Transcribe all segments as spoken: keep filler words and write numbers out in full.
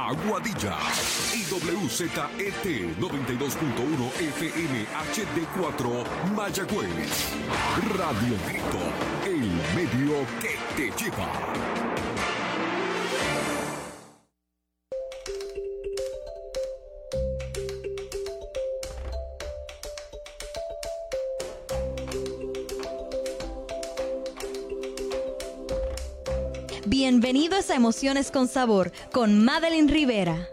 Aguadilla. Y W Z E T noventa y dos punto uno F M H D cuatro Mayagüez. Radio Grito, el medio que te lleva. Bienvenidos a Emociones con Sabor con Madeline Rivera.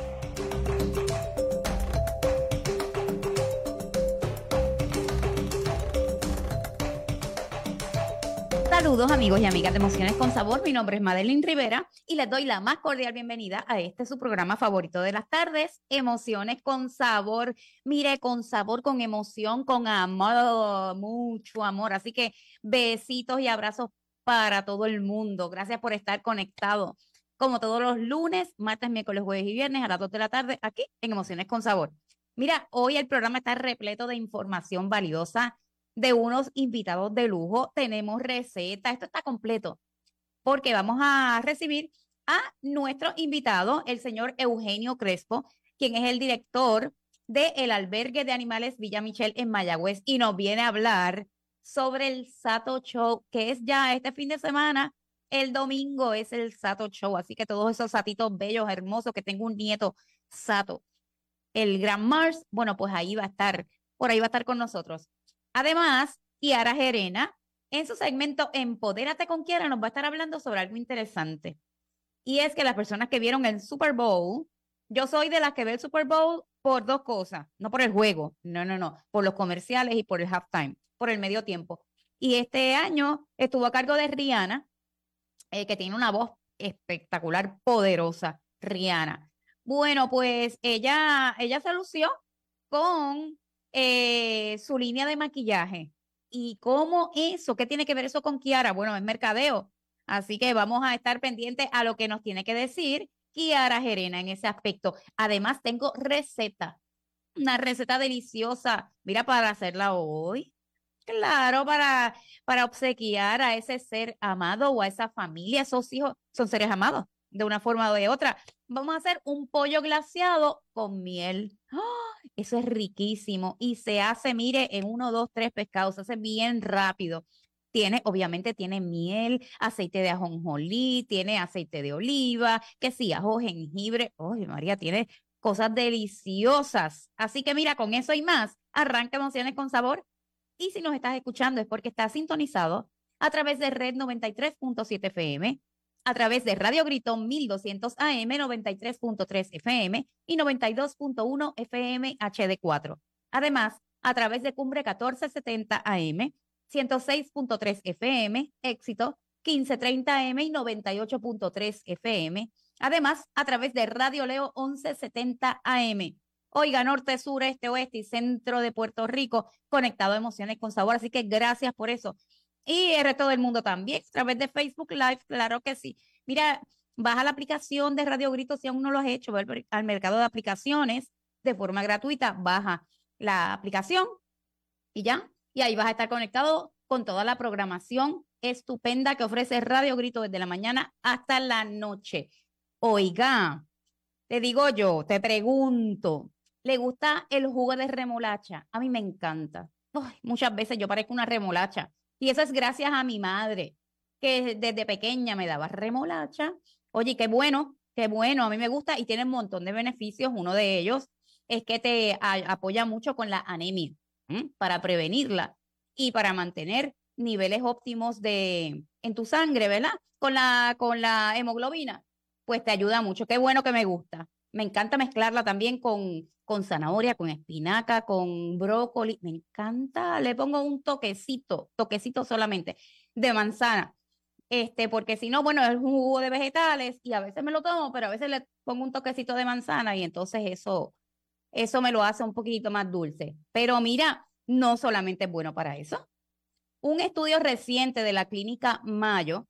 Saludos amigos y amigas de Emociones con Sabor, mi nombre es Madeline Rivera y les doy la más cordial bienvenida a este su programa favorito de las tardes, Emociones con Sabor. Mire, con sabor, con emoción, con amor, mucho amor, así que besitos y abrazos para todo el mundo. Gracias por estar conectado como todos los lunes, martes, miércoles, jueves y viernes a las dos de la tarde aquí en Emociones con Sabor. Mira, hoy el programa está repleto de información valiosa, de unos invitados de lujo. Tenemos recetas, esto está completo porque vamos a recibir a nuestro invitado, el señor Eugenio Crespo, quien es el director del Albergue de Animales Villa Michel en Mayagüez y nos viene a hablar sobre el Sato Show, que es ya este fin de semana. El domingo es el Sato Show, así que todos esos satitos bellos, hermosos, que tengo un nieto Sato, el Gran Mars, bueno, pues ahí va a estar, por ahí va a estar con nosotros. Además, Kiara Gerena, en su segmento Empodérate con Kiara, nos va a estar hablando sobre algo interesante. Y es que las personas que vieron el Super Bowl, yo soy de las que ve el Super Bowl por dos cosas, no por el juego, no, no, no, por los comerciales y por el halftime, por el medio tiempo. Y este año estuvo a cargo de Rihanna, eh, que tiene una voz espectacular, poderosa, Rihanna. Bueno, pues ella, ella se lució con eh, su línea de maquillaje. ¿Y cómo eso? ¿Qué tiene que ver eso con Kiara? Bueno, es mercadeo. Así que vamos a estar pendientes a lo que nos tiene que decir Kiara Gerena en ese aspecto. Además, tengo receta, una receta deliciosa. Mira, para hacerla hoy. Claro, para, para obsequiar a ese ser amado o a esa familia, esos hijos son seres amados de una forma o de otra. Vamos a hacer un pollo glaseado con miel. ¡Oh! Eso es riquísimo y se hace, mire, en uno, dos, tres pescados, se hace bien rápido. Tiene, obviamente tiene miel, aceite de ajonjolí, tiene aceite de oliva, que sí, ajo, jengibre. ¡Oye, María, tiene cosas deliciosas! Así que mira, con eso y más, arranca Emociones con Sabor. Y si nos estás escuchando es porque estás sintonizado a través de Red noventa y tres punto siete F M, a través de Radio Grito mil doscientos A M, noventa y tres punto tres F M y noventa y dos punto uno F M H D cuatro. Además, a través de Cumbre catorce setenta A M, ciento seis punto tres F M, Éxito quince treinta A M y noventa y ocho punto tres F M. Además, a través de Radio Leo once setenta A M. Oiga, norte, sur, este, oeste y centro de Puerto Rico, conectado a Emociones con Sabor. Así que gracias por eso. Y el resto del mundo también, a través de Facebook Live, claro que sí. Mira, baja la aplicación de Radio Grito si aún no lo has hecho, ve al mercado de aplicaciones de forma gratuita, baja la aplicación y ya. Y ahí vas a estar conectado con toda la programación estupenda que ofrece Radio Grito desde la mañana hasta la noche. Oiga, te digo yo, te pregunto, ¿le gusta el jugo de remolacha? A mí me encanta. Uy, muchas veces yo parezco una remolacha. Y eso es gracias a mi madre, que desde pequeña me daba remolacha. Oye, qué bueno, qué bueno, a mí me gusta y tiene un montón de beneficios. Uno de ellos es que te a, apoya mucho con la anemia, ¿m? Para prevenirla y para mantener niveles óptimos de, en tu sangre, ¿verdad? Con la, con la hemoglobina, pues te ayuda mucho. Qué bueno que me gusta. Me encanta mezclarla también con, con zanahoria, con espinaca, con brócoli. Me encanta. Le pongo un toquecito, toquecito solamente de manzana. Este, porque si no, bueno, es un jugo de vegetales y a veces me lo tomo, pero a veces le pongo un toquecito de manzana y entonces eso, eso me lo hace un poquito más dulce. Pero mira, no solamente es bueno para eso. Un estudio reciente de la clínica Mayo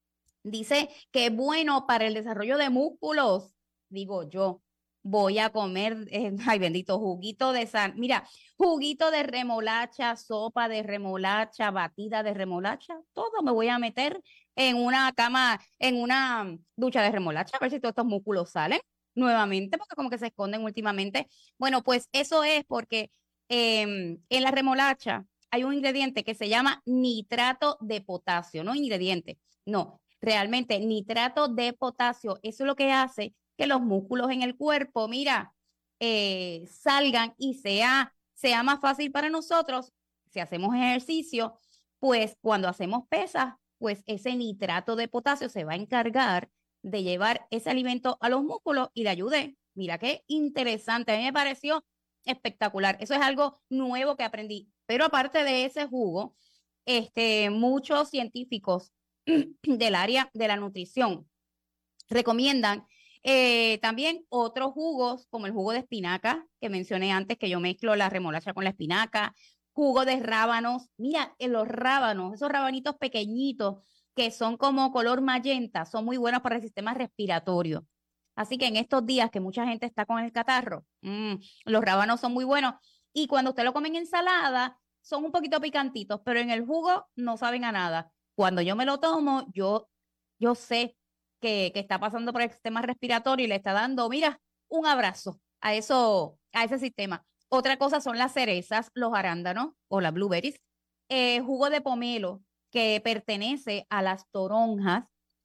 dice que es bueno para el desarrollo de músculos. Digo yo, voy a comer, eh, ay bendito, juguito de san, mira, juguito de remolacha, sopa de remolacha, batida de remolacha, todo me voy a meter en una cama, en una ducha de remolacha, a ver si todos estos músculos salen. nuevamente, porque como que se esconden últimamente. Bueno, pues eso es porque eh, en la remolacha hay un ingrediente que se llama nitrato de potasio, no ingrediente, no, realmente nitrato de potasio. Eso es lo que hace que los músculos en el cuerpo, mira, eh, salgan y sea, sea más fácil para nosotros si hacemos ejercicio, pues cuando hacemos pesas, pues ese nitrato de potasio se va a encargar de llevar ese alimento a los músculos y le ayude. Mira qué interesante, a mí me pareció espectacular. Eso es algo nuevo que aprendí. Pero aparte de ese jugo, este, muchos científicos del área de la nutrición recomiendan eh, también otros jugos, como el jugo de espinaca, que mencioné antes, que yo mezclo la remolacha con la espinaca, jugo de rábanos. Mira, en los rábanos, esos rabanitos pequeñitos que son como color magenta, son muy buenos para el sistema respiratorio. Así que en estos días que mucha gente está con el catarro, mmm, los rábanos son muy buenos. Y cuando usted lo come en ensalada, son un poquito picantitos, pero en el jugo no saben a nada. Cuando yo me lo tomo, yo, yo sé que, que está pasando por el sistema respiratorio y le está dando, mira, un abrazo a eso, a ese sistema. Otra cosa son las cerezas, los arándanos o las blueberries, eh, jugo de pomelo que pertenece a las toronjas,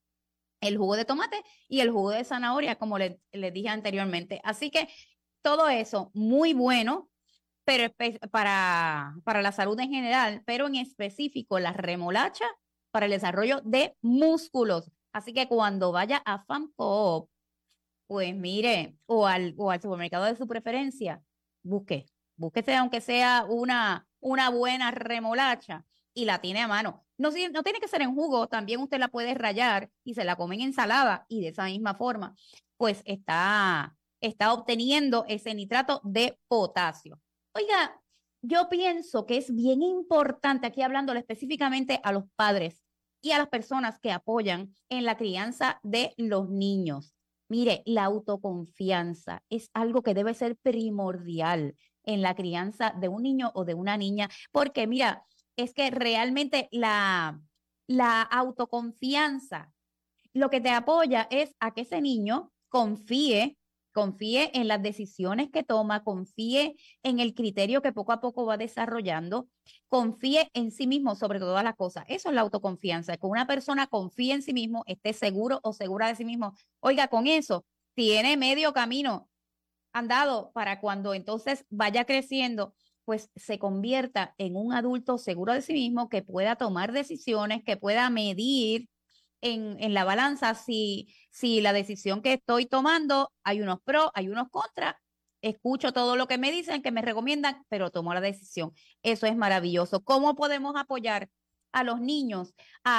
el jugo de tomate y el jugo de zanahoria, como les le dije anteriormente. Así que todo eso muy bueno, pero para, para la salud en general, pero en específico la remolacha para el desarrollo de músculos. Así que cuando vaya a FAMCOOP, pues mire, o al, o al supermercado de su preferencia, busque, búsquese aunque sea una, una buena remolacha y la tiene a mano. No, no tiene que ser en jugo, también usted la puede rallar y se la come en ensalada y de esa misma forma, pues está, está obteniendo ese nitrato de potasio. Oiga, yo pienso que es bien importante, aquí hablándole específicamente a los padres y a las personas que apoyan en la crianza de los niños. Mire, la autoconfianza es algo que debe ser primordial en la crianza de un niño o de una niña, porque mira, es que realmente la, la autoconfianza lo que te apoya es a que ese niño confíe, confíe en las decisiones que toma, confíe en el criterio que poco a poco va desarrollando, confíe en sí mismo sobre todas las cosas. Eso es la autoconfianza, que una persona confíe en sí mismo, esté seguro o segura de sí mismo. Oiga, con eso tiene medio camino andado para cuando entonces vaya creciendo, pues se convierta en un adulto seguro de sí mismo, que pueda tomar decisiones, que pueda medir en, en la balanza si, si la decisión que estoy tomando, hay unos pros, hay unos contras, escucho todo lo que me dicen, que me recomiendan, pero tomo la decisión. Eso es maravilloso. ¿Cómo podemos apoyar a los niños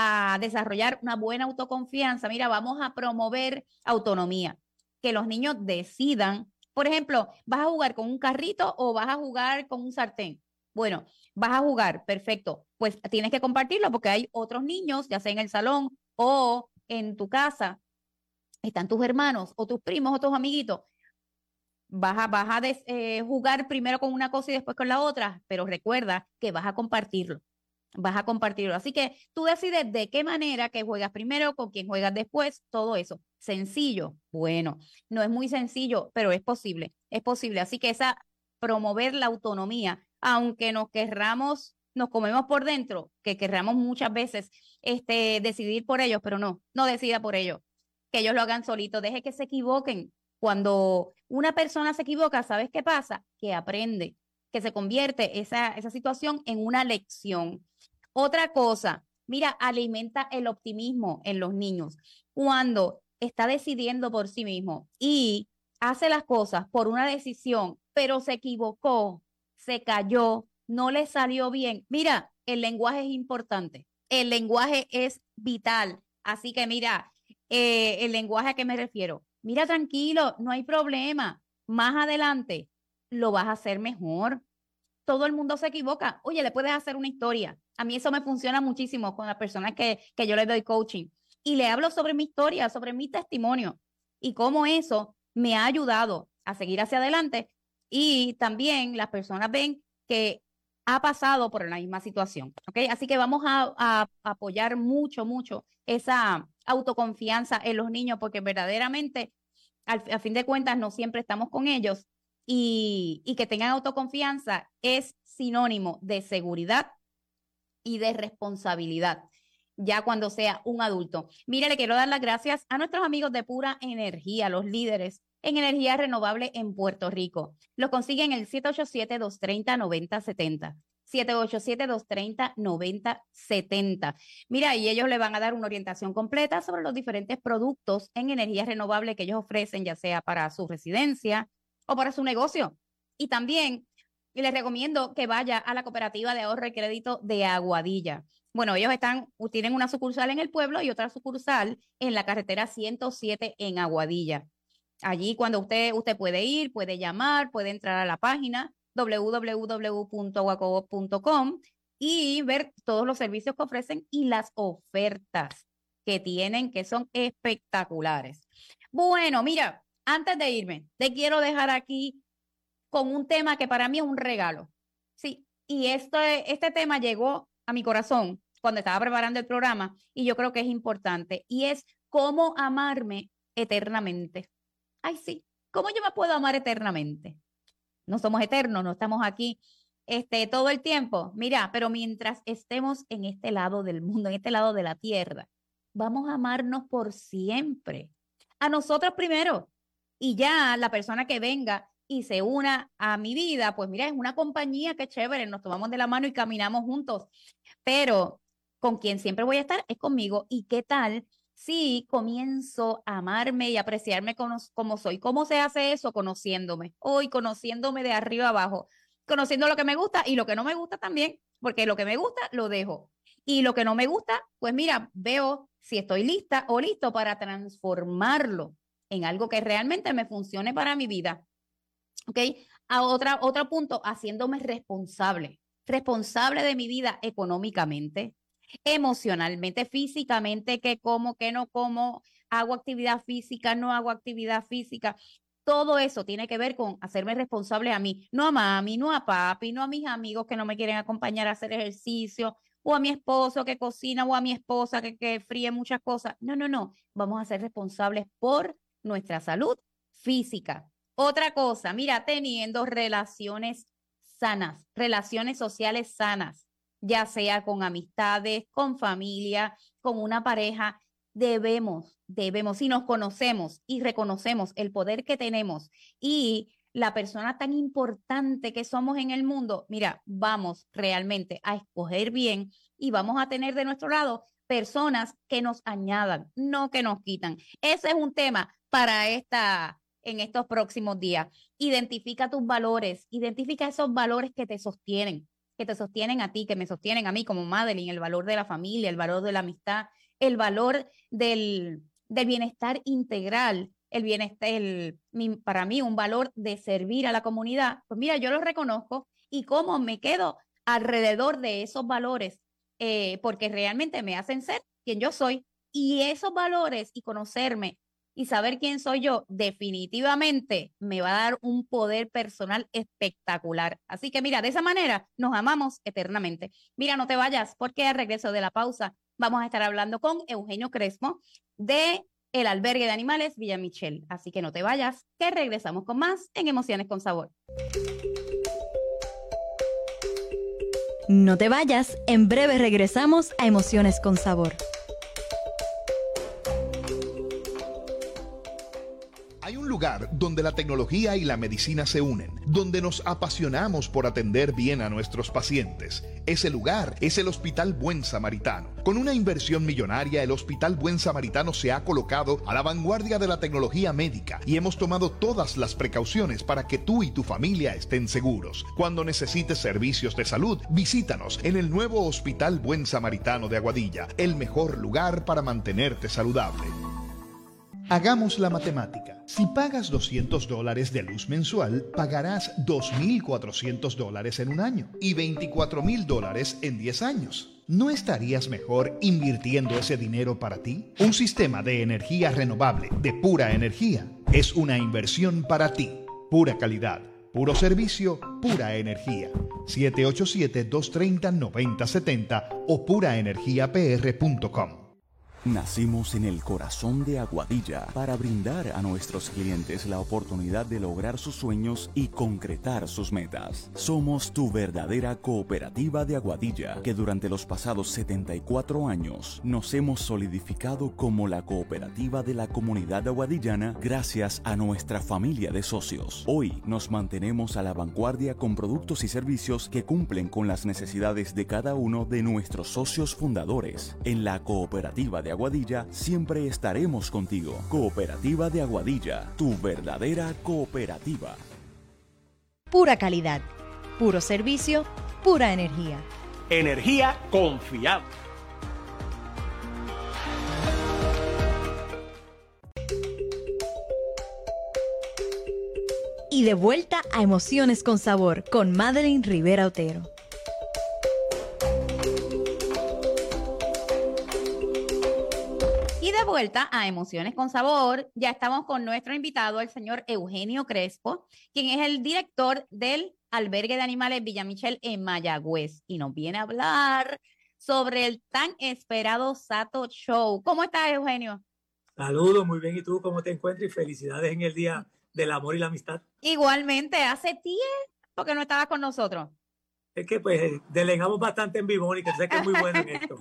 a desarrollar una buena autoconfianza? Mira, vamos a promover autonomía, que los niños decidan. Por ejemplo, ¿vas a jugar con un carrito o vas a jugar con un sartén? Bueno, vas a jugar, perfecto. Pues tienes que compartirlo porque hay otros niños, ya sea en el salón o en tu casa, están tus hermanos o tus primos o tus amiguitos. Vas a, vas a des, eh, jugar primero con una cosa y después con la otra, pero recuerda que vas a compartirlo. Vas a compartirlo. Así que tú decides de qué manera que juegas primero, con quién juegas después, todo eso. Sencillo. Bueno, no es muy sencillo, pero es posible. Es posible. Así que esa promover la autonomía, aunque nos querramos, nos comemos por dentro, que querramos muchas veces este, decidir por ellos, pero no, no decida por ellos. Que ellos lo hagan solitos. Deje que se equivoquen. Cuando una persona se equivoca, ¿sabes qué pasa? Que aprende, que se convierte esa, esa situación en una lección. Otra cosa, mira, alimenta el optimismo en los niños. Cuando está decidiendo por sí mismo y hace las cosas por una decisión, pero se equivocó, se cayó, no le salió bien. Mira, el lenguaje es importante. El lenguaje es vital. Así que mira, eh, el lenguaje a qué me refiero. Mira, tranquilo, no hay problema. Más adelante lo vas a hacer mejor. Todo el mundo se equivoca. Oye, le puedes hacer una historia. A mí eso me funciona muchísimo con las personas que, que yo les doy coaching. Y le hablo sobre mi historia, sobre mi testimonio y cómo eso me ha ayudado a seguir hacia adelante. Y también las personas ven que ha pasado por la misma situación. ¿Ok? Así que vamos a, a apoyar mucho, mucho esa autoconfianza en los niños, porque verdaderamente al, a fin de cuentas no siempre estamos con ellos, y, y que tengan autoconfianza es sinónimo de seguridad y de responsabilidad, ya cuando sea un adulto. Mire, le quiero dar las gracias a nuestros amigos de Pura Energía, los líderes en energía renovable en Puerto Rico. Los consiguen en el siete ocho siete, dos tres cero, nueve cero siete cero. siete ocho siete, dos tres cero, nueve cero siete cero. Mira, y ellos le van a dar una orientación completa sobre los diferentes productos en energía renovable que ellos ofrecen, ya sea para su residencia o para su negocio. Y también les recomiendo que vaya a la Cooperativa de Ahorro y Crédito de Aguadilla. Bueno, ellos están, tienen una sucursal en el pueblo y otra sucursal en la carretera ciento siete en Aguadilla. Allí cuando usted, usted puede ir, puede llamar, puede entrar a la página doble u doble u doble u punto aguacoop punto com y ver todos los servicios que ofrecen y las ofertas que tienen, que son espectaculares. Bueno, mira, antes de irme, te quiero dejar aquí con un tema que para mí es un regalo. Sí, y esto, este tema llegó a mi corazón cuando estaba preparando el programa y yo creo que es importante, y es cómo amarme eternamente. Ay, sí, ¿cómo yo me puedo amar eternamente? No somos eternos, no estamos aquí este, todo el tiempo. Mira, pero mientras estemos en este lado del mundo, en este lado de la tierra, vamos a amarnos por siempre. A nosotros primero. Y ya la persona que venga y se una a mi vida, pues mira, es una compañía que chévere, nos tomamos de la mano y caminamos juntos. Pero con quien siempre voy a estar es conmigo. ¿Y qué tal si comienzo a amarme y apreciarme como, como soy? ¿Cómo se hace eso? Conociéndome. Hoy conociéndome de arriba abajo, conociendo lo que me gusta y lo que no me gusta también, porque lo que me gusta lo dejo. Y lo que no me gusta, pues mira, veo si estoy lista o listo para transformarlo en algo que realmente me funcione para mi vida. ¿Ok? A otra, otro punto, haciéndome responsable. Responsable de mi vida económicamente, emocionalmente, físicamente, que como, que no como, hago actividad física, no hago actividad física. Todo eso tiene que ver con hacerme responsable a mí, no a mami, no a papi, no a mis amigos que no me quieren acompañar a hacer ejercicio, o a mi esposo que cocina, o a mi esposa que, que fríe muchas cosas. No, no, no. Vamos a ser responsables por nuestra salud física. Otra cosa, mira, teniendo relaciones sanas, relaciones sociales sanas, ya sea con amistades, con familia, con una pareja, debemos, debemos, si nos conocemos y reconocemos el poder que tenemos y la persona tan importante que somos en el mundo, mira, vamos realmente a escoger bien y vamos a tener de nuestro lado personas que nos añadan, no que nos quitan. Ese es un tema para esta, en estos próximos días. Identifica tus valores, identifica esos valores que te sostienen, que te sostienen a ti, que me sostienen a mí como Madeline, el valor de la familia, el valor de la amistad, el valor del, del bienestar integral, el bienestar, el, mi, para mí un valor de servir a la comunidad. Pues mira, yo lo reconozco y cómo me quedo alrededor de esos valores, eh, porque realmente me hacen ser quien yo soy. Y esos valores y conocerme y saber quién soy yo, definitivamente me va a dar un poder personal espectacular. Así que mira, de esa manera nos amamos eternamente. Mira, no te vayas, porque al regreso de la pausa vamos a estar hablando con Eugenio Crespo de el Albergue de Animales Villa Michel. Así que no te vayas, que regresamos con más en Emociones con Sabor. No te vayas, en breve regresamos a Emociones con Sabor. Hay un lugar donde la tecnología y la medicina se unen, donde nos apasionamos por atender bien a nuestros pacientes. Ese lugar es el Hospital Buen Samaritano. Con una inversión millonaria, el Hospital Buen Samaritano se ha colocado a la vanguardia de la tecnología médica y hemos tomado todas las precauciones para que tú y tu familia estén seguros. Cuando necesites servicios de salud, visítanos en el nuevo Hospital Buen Samaritano de Aguadilla, el mejor lugar para mantenerte saludable. Hagamos la matemática. Si pagas doscientos dólares de luz mensual, pagarás dos mil cuatrocientos dólares en un año y veinticuatro mil dólares en diez años. ¿No estarías mejor invirtiendo ese dinero para ti? Un sistema de energía renovable de Pura Energía es una inversión para ti. Pura calidad, puro servicio, pura energía. siete ocho siete, dos tres cero, nueve cero siete cero o pura energía p r punto com. Nacimos en el corazón de Aguadilla para brindar a nuestros clientes la oportunidad de lograr sus sueños y concretar sus metas. Somos tu verdadera cooperativa de Aguadilla, que durante los pasados setenta y cuatro años nos hemos solidificado como la cooperativa de la comunidad aguadillana gracias a nuestra familia de socios. Hoy nos mantenemos a la vanguardia con productos y servicios que cumplen con las necesidades de cada uno de nuestros socios fundadores. En la cooperativa de Aguadilla siempre estaremos contigo. Cooperativa de Aguadilla, tu verdadera cooperativa. Pura calidad, puro servicio, pura energía. Energía confiable. Y de vuelta a Emociones con Sabor con Madeline Rivera Otero. Y de vuelta a Emociones con Sabor, ya estamos con nuestro invitado, el señor Eugenio Crespo, quien es el director del Albergue de Animales Villa Michel en Mayagüez, y nos viene a hablar sobre el tan esperado Sato Show. ¿Cómo estás, Eugenio? Saludos, muy bien. ¿Y tú cómo te encuentras? Y felicidades en el Día del Amor y la Amistad. Igualmente, hace tiempo que no estabas con nosotros. Es que pues delegamos bastante en Bimónica, sé que es muy bueno en esto.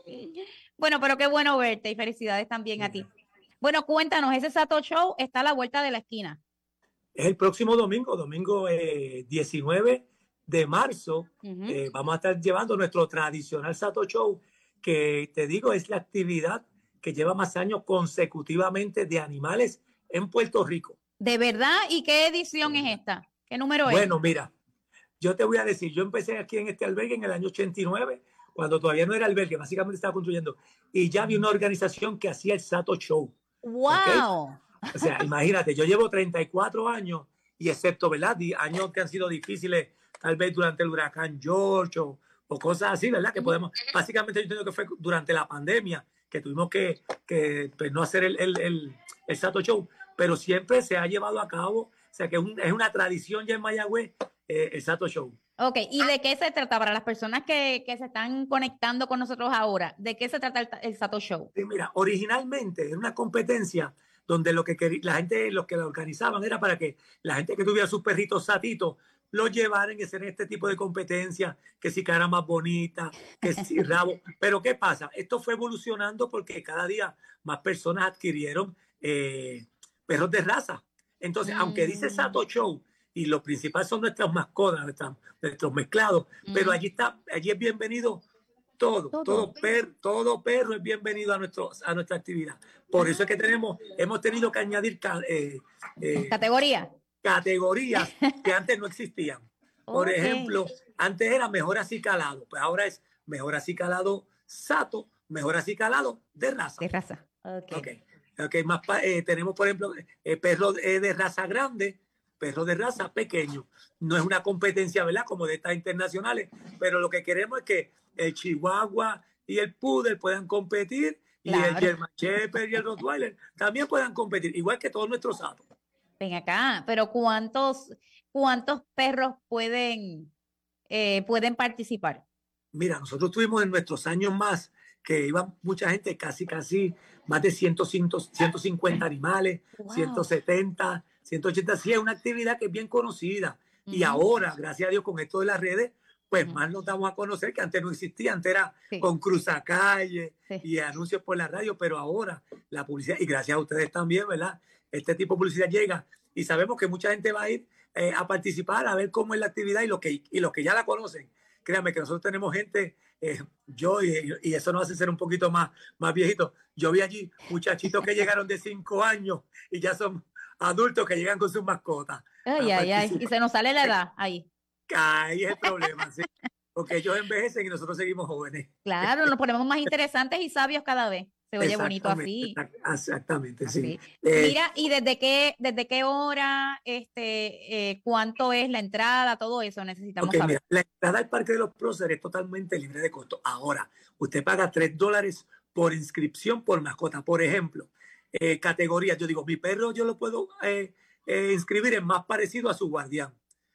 Bueno, pero qué bueno verte y felicidades también a ti. Bueno, cuéntanos, ese Sato Show está a la vuelta de la esquina. Es el próximo domingo, domingo eh, diecinueve de marzo. Uh-huh. eh, vamos a estar llevando nuestro tradicional Sato Show, que te digo es la actividad que lleva más años consecutivamente de animales en Puerto Rico. ¿De verdad? ¿Y qué edición sí. es esta? ¿Qué número es? Bueno, mira, yo te voy a decir, yo empecé aquí en este albergue en el año ochenta y nueve, cuando todavía no era albergue, básicamente estaba construyendo, y ya había una organización que hacía el Sato Show. ¡Wow! ¿Okay? O sea, imagínate, yo llevo treinta y cuatro años, y excepto, ¿verdad? Años que han sido difíciles, tal vez durante el huracán George o, o cosas así, ¿verdad? Que podemos, básicamente yo entiendo que fue durante la pandemia, que tuvimos que, que pues, no hacer el, el, el, el Sato Show, pero siempre se ha llevado a cabo, o sea, que es, un, es una tradición ya en Mayagüez, eh, el Sato Show. Ok, ¿y de qué se trata? Para las personas que, que se están conectando con nosotros ahora, ¿de qué se trata el, el Sato Show? Sí, mira, originalmente era una competencia donde lo que quería, la gente, los que la organizaban era para que la gente que tuviera sus perritos satitos los llevaran y hacer este tipo de competencias, que si cara más bonita, que si rabo. Pero ¿qué pasa? Esto fue evolucionando porque cada día más personas adquirieron eh, perros de raza. Entonces, mm. aunque dice Sato Show, y lo principal son nuestras mascotas, nuestras, nuestros mezclados, mm. pero allí está, allí es bienvenido todo, todo, todo, per, todo perro es bienvenido a, nuestro, a nuestra actividad. Por eso es que tenemos, hemos tenido que añadir eh, eh, categoría. categorías que antes no existían. Por okay. ejemplo, antes era mejor acicalado, pues ahora es mejor acicalado Sato, mejor acicalado de raza. De raza, ok. okay. okay más eh, tenemos, por ejemplo, eh, perros eh, de raza grande, perro de raza pequeño. No es una competencia, ¿verdad? Como de estas internacionales, pero lo que queremos es que el Chihuahua y el Poodle puedan competir, claro. y el German Shepherd y el Rottweiler también puedan competir, igual que todos nuestros Satos. Ven acá, pero ¿cuántos, cuántos perros pueden, eh, pueden participar? Mira, nosotros tuvimos en nuestros años más que iban mucha gente, casi, casi más de cien, ciento cincuenta animales, wow. ciento setenta, ciento ochenta, sí, es una actividad que es bien conocida. Uh-huh. Y ahora, gracias a Dios, con esto de las redes, pues uh-huh. más nos damos a conocer, que antes no existía, antes era sí. con cruzacalle sí. y anuncios por la radio, pero ahora la publicidad, y gracias a ustedes también, ¿verdad? Este tipo de publicidad llega y sabemos que mucha gente va a ir eh, a participar, a ver cómo es la actividad, y los que, y los que ya la conocen, créanme que nosotros tenemos gente, eh, yo, y, y eso nos hace ser un poquito más, más viejitos. Yo vi allí muchachitos que llegaron de cinco años y ya son adultos que llegan con sus mascotas. Ay, ay, ay, y se nos sale la edad ahí. Ahí es el problema, sí. Porque ellos envejecen y nosotros seguimos jóvenes. Claro, nos ponemos más interesantes y sabios cada vez. Se oye bonito así. Exactamente, así. sí. Eh, Mira, ¿y desde qué, desde qué hora, este, eh, cuánto es la entrada, todo eso necesitamos okay, saber? Mira, la entrada al Parque de los Próceres es totalmente libre de costo. Ahora, usted paga tres dólares por inscripción por mascota. Por ejemplo, eh, categorías. Yo digo, mi perro yo lo puedo eh, eh, inscribir en más parecido a su guardián.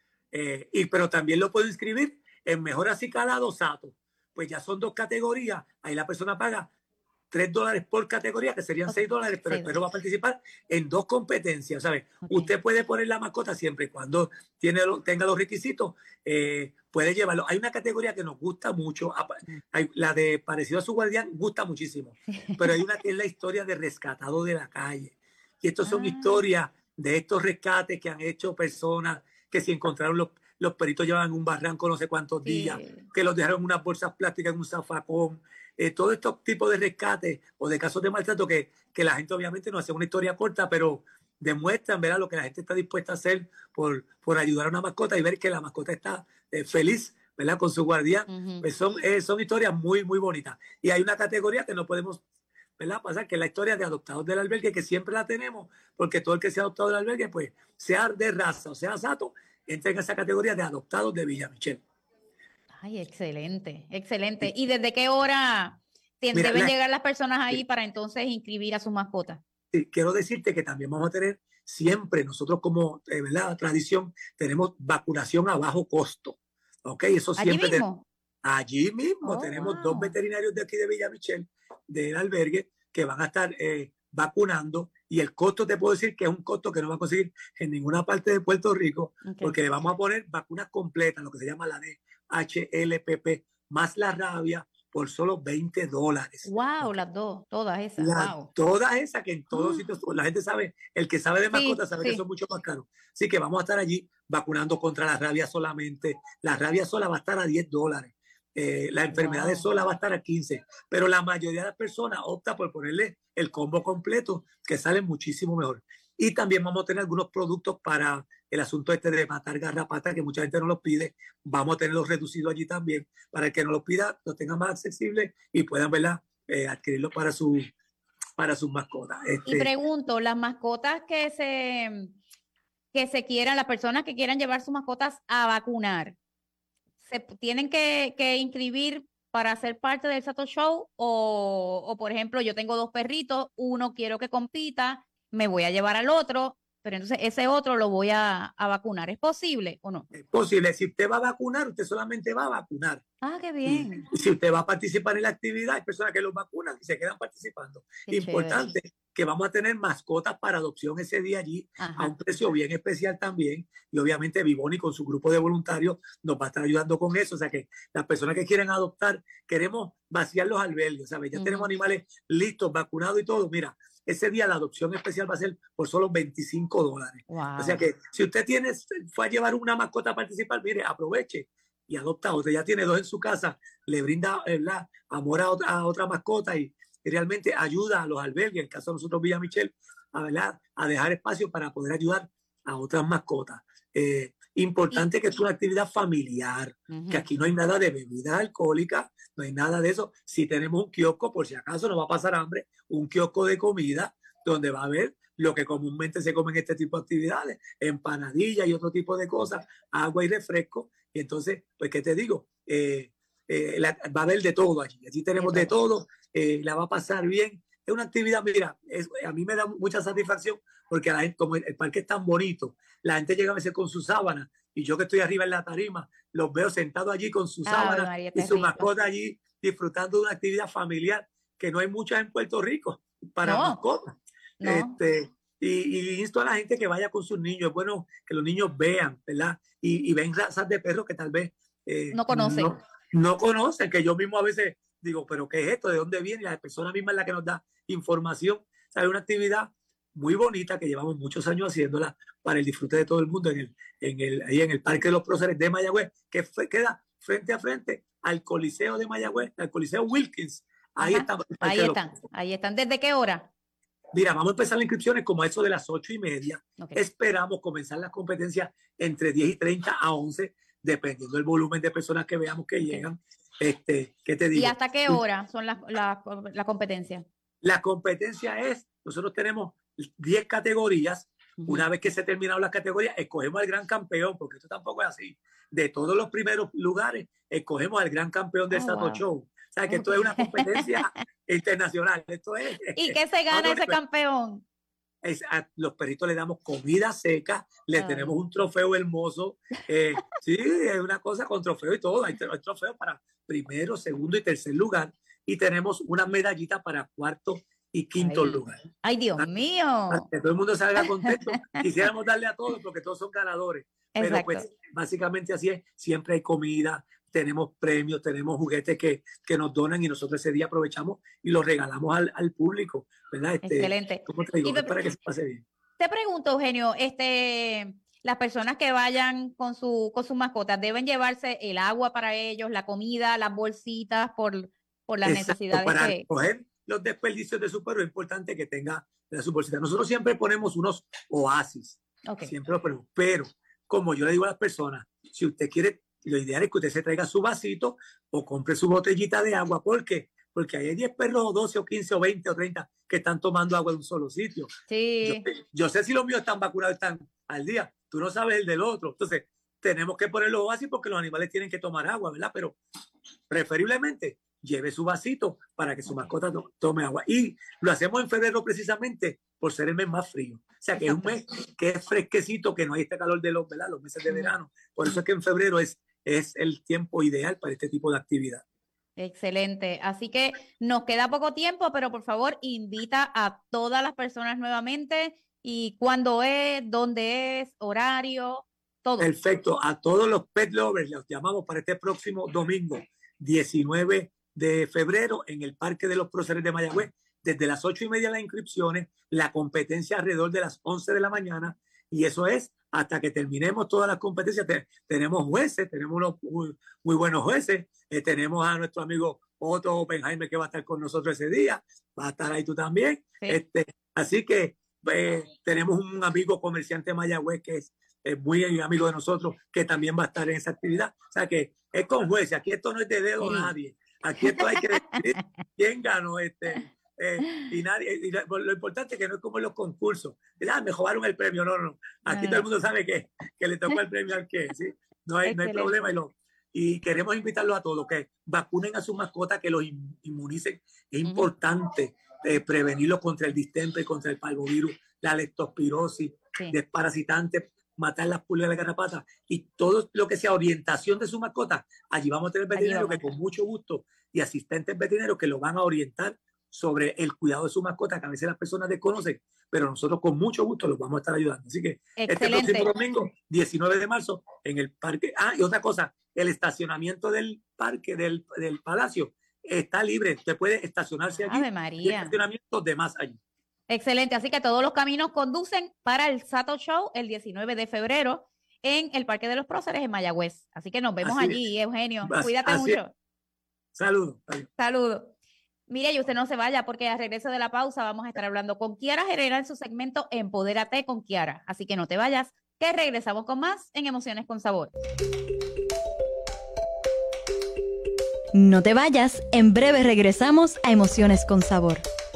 Eh, y, pero también lo puedo inscribir en mejor acicalado Sato. Pues ya son dos categorías. Ahí la persona paga tres dólares por categoría, que serían Ok, seis dólares, pero seis el perro va a participar en dos competencias, ¿sabes? Ok. Usted puede poner la mascota siempre y cuando tiene, lo- tenga los requisitos, eh, puede llevarlo. Hay una categoría que nos gusta mucho, apa- Mm. hay- la de parecido a su guardián, gusta muchísimo, pero hay una que es la historia de rescatado de la calle. Y estas son Ah. historias de estos rescates que han hecho personas que si encontraron los, los peritos llevan en un barranco no sé cuántos días, Sí. que los dejaron en unas bolsas plásticas, en un zafacón. Eh, todo estos tipos de rescates o de casos de maltrato que, que la gente obviamente no hace una historia corta, pero demuestran, ¿verdad?, lo que la gente está dispuesta a hacer por, por ayudar a una mascota y ver que la mascota está eh, feliz, ¿verdad?, con su guardián. Ujú. Pues son, eh, son historias muy, muy bonitas. Y hay una categoría que no podemos, ¿verdad?, pasar, que es la historia de adoptados del albergue, que siempre la tenemos, porque todo el que sea adoptado del albergue, pues sea de raza o sea sato, entra en esa categoría de adoptados de Villa Michel. Ay, excelente, excelente. ¿Y desde qué hora te- Mira, deben la- llegar las personas ahí para entonces inscribir a sus mascotas? Sí, quiero decirte que también vamos a tener siempre, nosotros como eh, ¿verdad?, tradición, tenemos vacunación a bajo costo. ¿Ok? Eso ¿Allí siempre tenemos. mismo? Allí mismo Oh, tenemos wow. dos veterinarios de aquí de Villa Michel, del albergue, que van a estar eh, vacunando. Y el costo, te puedo decir que es un costo que no va a conseguir en ninguna parte de Puerto Rico, Ok. porque le vamos a poner vacunas completas, lo que se llama la D H L P P, más la rabia, por solo veinte dólares. Wow, las dos, todas esas. La- Wow. Todas esas que en todos Ah. sitios, la gente sabe, el que sabe de Sí, mascotas sabe sí. que son mucho más caros. Así que vamos a estar allí vacunando contra la rabia solamente. La rabia sola va a estar a diez dólares. Eh, la enfermedad de Wow. sola va a estar a quince. Pero la mayoría de las personas opta por ponerle el combo completo, que sale muchísimo mejor. Y también vamos a tener algunos productos para el asunto este de matar garrapatas, que mucha gente no los pide. Vamos a tenerlos reducidos allí también, para el que no los pida, los tenga más accesibles y puedan, ¿verdad?, eh, adquirirlo para su para sus mascotas. Y Este, pregunto, las mascotas que se, que se quieran, las personas que quieran llevar sus mascotas a vacunar, ¿se p- tienen que, que inscribir para ser parte del Sato Show? O, o, por ejemplo, yo tengo dos perritos, uno quiero que compita, me voy a llevar al otro, pero entonces ese otro lo voy a, a vacunar. ¿Es posible o no? es posible. Si usted va a vacunar, usted solamente va a vacunar. Ah, qué Y, bien. y si usted va a participar en la actividad, hay personas que los vacunan y se quedan participando. Qué Importante que vamos a tener mascotas para adopción ese día allí, a Ajá. un precio bien especial también. Y obviamente Vivoni con su grupo de voluntarios nos va a estar ayudando con eso. O sea que las personas que quieren adoptar, queremos vaciar los albergues, ¿sabes? Ya Ujú. tenemos animales listos, vacunados y todo. Mira, ese día la adopción especial va a ser por solo veinticinco dólares. Wow. O sea que si usted tiene, fue a llevar una mascota a participar, mire, aproveche y adopta otra. Ya tiene dos en su casa, le brinda, ¿verdad?, amor a otra, a otra mascota y, y realmente ayuda a los albergues, en el caso de nosotros Villa Michel, a, ¿verdad?, a dejar espacio para poder ayudar a otras mascotas. Eh, importante que es una actividad familiar, Ujú. que aquí no hay nada de bebidas alcohólicas, no hay nada de eso. Si tenemos un kiosco, por si acaso no va a pasar hambre, un kiosco de comida donde va a haber lo que comúnmente se come en este tipo de actividades, empanadillas y otro tipo de cosas, agua y refresco. Y entonces, pues, ¿qué te digo? Eh, eh, la- va a haber de todo allí. Allí tenemos de todo, eh, la va a pasar bien. Es una actividad, mira, es- a mí me da mucha satisfacción porque la gente, como el, el parque es tan bonito, la gente llega a veces con su sábana y yo que estoy arriba en la tarima, los veo sentados allí con su Ave sábana María, y qué su rico. mascota allí disfrutando de una actividad familiar que no hay muchas en Puerto Rico para No, mascotas. no. Este, y, y insto a la gente que vaya con sus niños. Es bueno que los niños vean, ¿verdad? Y, y ven razas de perros que tal vez eh, No conocen. No, no conocen, que yo mismo a veces digo, ¿pero qué es esto? ¿De dónde viene? Y la persona misma es la que nos da información. O sea, es una actividad muy bonita que llevamos muchos años haciéndola para el disfrute de todo el mundo en el, en el, ahí en el Parque de los Próceres de Mayagüez, que fue, queda frente a frente al Coliseo de Mayagüez, al Coliseo Wilkins. Ahí Ajá. estamos. Ahí están, ahí están. ¿Desde qué hora? Mira, vamos a empezar las inscripciones como a eso de las ocho y media. Ok. Esperamos comenzar las competencias entre diez y treinta a once, dependiendo del volumen de personas que veamos que llegan. Este, ¿qué te digo? ¿Y hasta qué hora son las las la competencias? La competencia es, nosotros tenemos diez categorías. Ujú. Una vez que se terminaron las categorías, escogemos al gran campeón, porque esto tampoco es así. De todos los primeros lugares, escogemos al gran campeón del Oh, Sato wow. Show. O sea, que esto Ok. es una competencia internacional. Esto es. ¿Y qué se gana Vamos, ese campeón? es- a los perritos le damos comida seca, le Ay. tenemos un trofeo hermoso. eh, sí, es una cosa con trofeo y todo. Hay, hay trofeos para primero, segundo y tercer lugar. y tenemos una medallita para cuarto y quinto Ay. lugar. Ay, Dios Para mío. que todo el mundo salga contento. Quisiéramos darle a todos porque todos son ganadores. Pero Exacto. pues básicamente así es. Siempre hay comida, tenemos premios, tenemos juguetes que, que nos donan y nosotros ese día aprovechamos y los regalamos al, al público, ¿verdad? Este, Excelente. ¿Cómo te digo? Y me- Es para que se pase bien. Te pregunto, Eugenio, este, las personas que vayan con su, con sus mascotas, ¿deben llevarse el agua para ellos, la comida, las bolsitas por, por las Exacto, necesidades para que... coger los desperdicios de su perro es importante que tenga la su bolsita. Nosotros siempre ponemos unos oasis, Ok. siempre lo ponemos, pero como yo le digo a las personas, si usted quiere, lo ideal es que usted se traiga su vasito o compre su botellita de agua. ¿Por qué? Porque hay diez perros o doce o quince o veinte o treinta que están tomando agua de un solo sitio. Sí. Yo, yo sé si los míos están vacunados, están al día. Tú no sabes el del otro. Entonces, tenemos que ponerlo así porque los animales tienen que tomar agua, ¿verdad? Pero preferiblemente lleve su vasito para que su mascota to- tome agua. Y lo hacemos en febrero precisamente por ser el mes más frío. O sea, que es un mes que es fresquecito, que no hay este calor de los, ¿verdad? Los meses de Ujú. verano. Por eso es que en febrero es, es el tiempo ideal para este tipo de actividad. Excelente. Así que nos queda poco tiempo, pero por favor invita a todas las personas nuevamente y cuándo es, dónde es, horario, todo. Perfecto. A todos los pet lovers los llamamos para este próximo domingo, diecinueve de febrero, en el Parque de los Próceres de Mayagüez, desde las ocho y media las inscripciones, la competencia alrededor de las once de la mañana, y eso es hasta que terminemos todas las competencias. Te- tenemos jueces, tenemos unos muy, muy buenos jueces, eh, tenemos a nuestro amigo Otto Oppenheimer que va a estar con nosotros ese día, va a estar ahí tú también. Sí. Este, así que eh, tenemos un amigo comerciante de Mayagüez que es es muy amigo de nosotros, que también va a estar en esa actividad. O sea que es con jueces. Aquí esto no es de dedo Sí. a nadie. Aquí esto hay que decidir quién ganó. Este, eh, y nadie, y lo, lo importante es que no es como en los concursos. Ah, me robaron el premio. No, no. Aquí No, todo no. el mundo sabe que, que le tocó el premio al que. ¿sí? No, hay, no hay Excelente. problema. Y, lo, y queremos invitarlos a todos que vacunen a sus mascotas, que los in- inmunicen. Es Ujú. importante eh, prevenirlos contra el distemper, contra el parvovirus, la leptospirosis, Sí. desparasitantes, matar las pulgas de la garrapata y todo lo que sea orientación de su mascota. Allí vamos a tener Allí veterinarios vamos a que con mucho gusto y asistentes veterinarios que lo van a orientar sobre el cuidado de su mascota, que a veces las personas desconocen, pero nosotros con mucho gusto los vamos a estar ayudando. Así que este Excelente. próximo domingo, diecinueve de marzo, en el parque. Ah, y otra cosa, el estacionamiento del parque, del, del palacio, está libre. Usted puede estacionarse allí. Ave Y María. estacionamiento de más allí. Excelente. Así que todos los caminos conducen para el Sato Show el diecinueve de febrero en el Parque de los Próceres en Mayagüez. Así que nos vemos Así allí, Eugenio. Así- Cuídate así es. mucho. Saludos. Adiós. Saludos. Mire, y usted no se vaya porque al regreso de la pausa vamos a estar hablando con Kiara Herrera en su segmento Empodérate con Kiara. Así que no te vayas, que regresamos con más en Emociones con Sabor. No te vayas, en breve regresamos a Emociones con Sabor.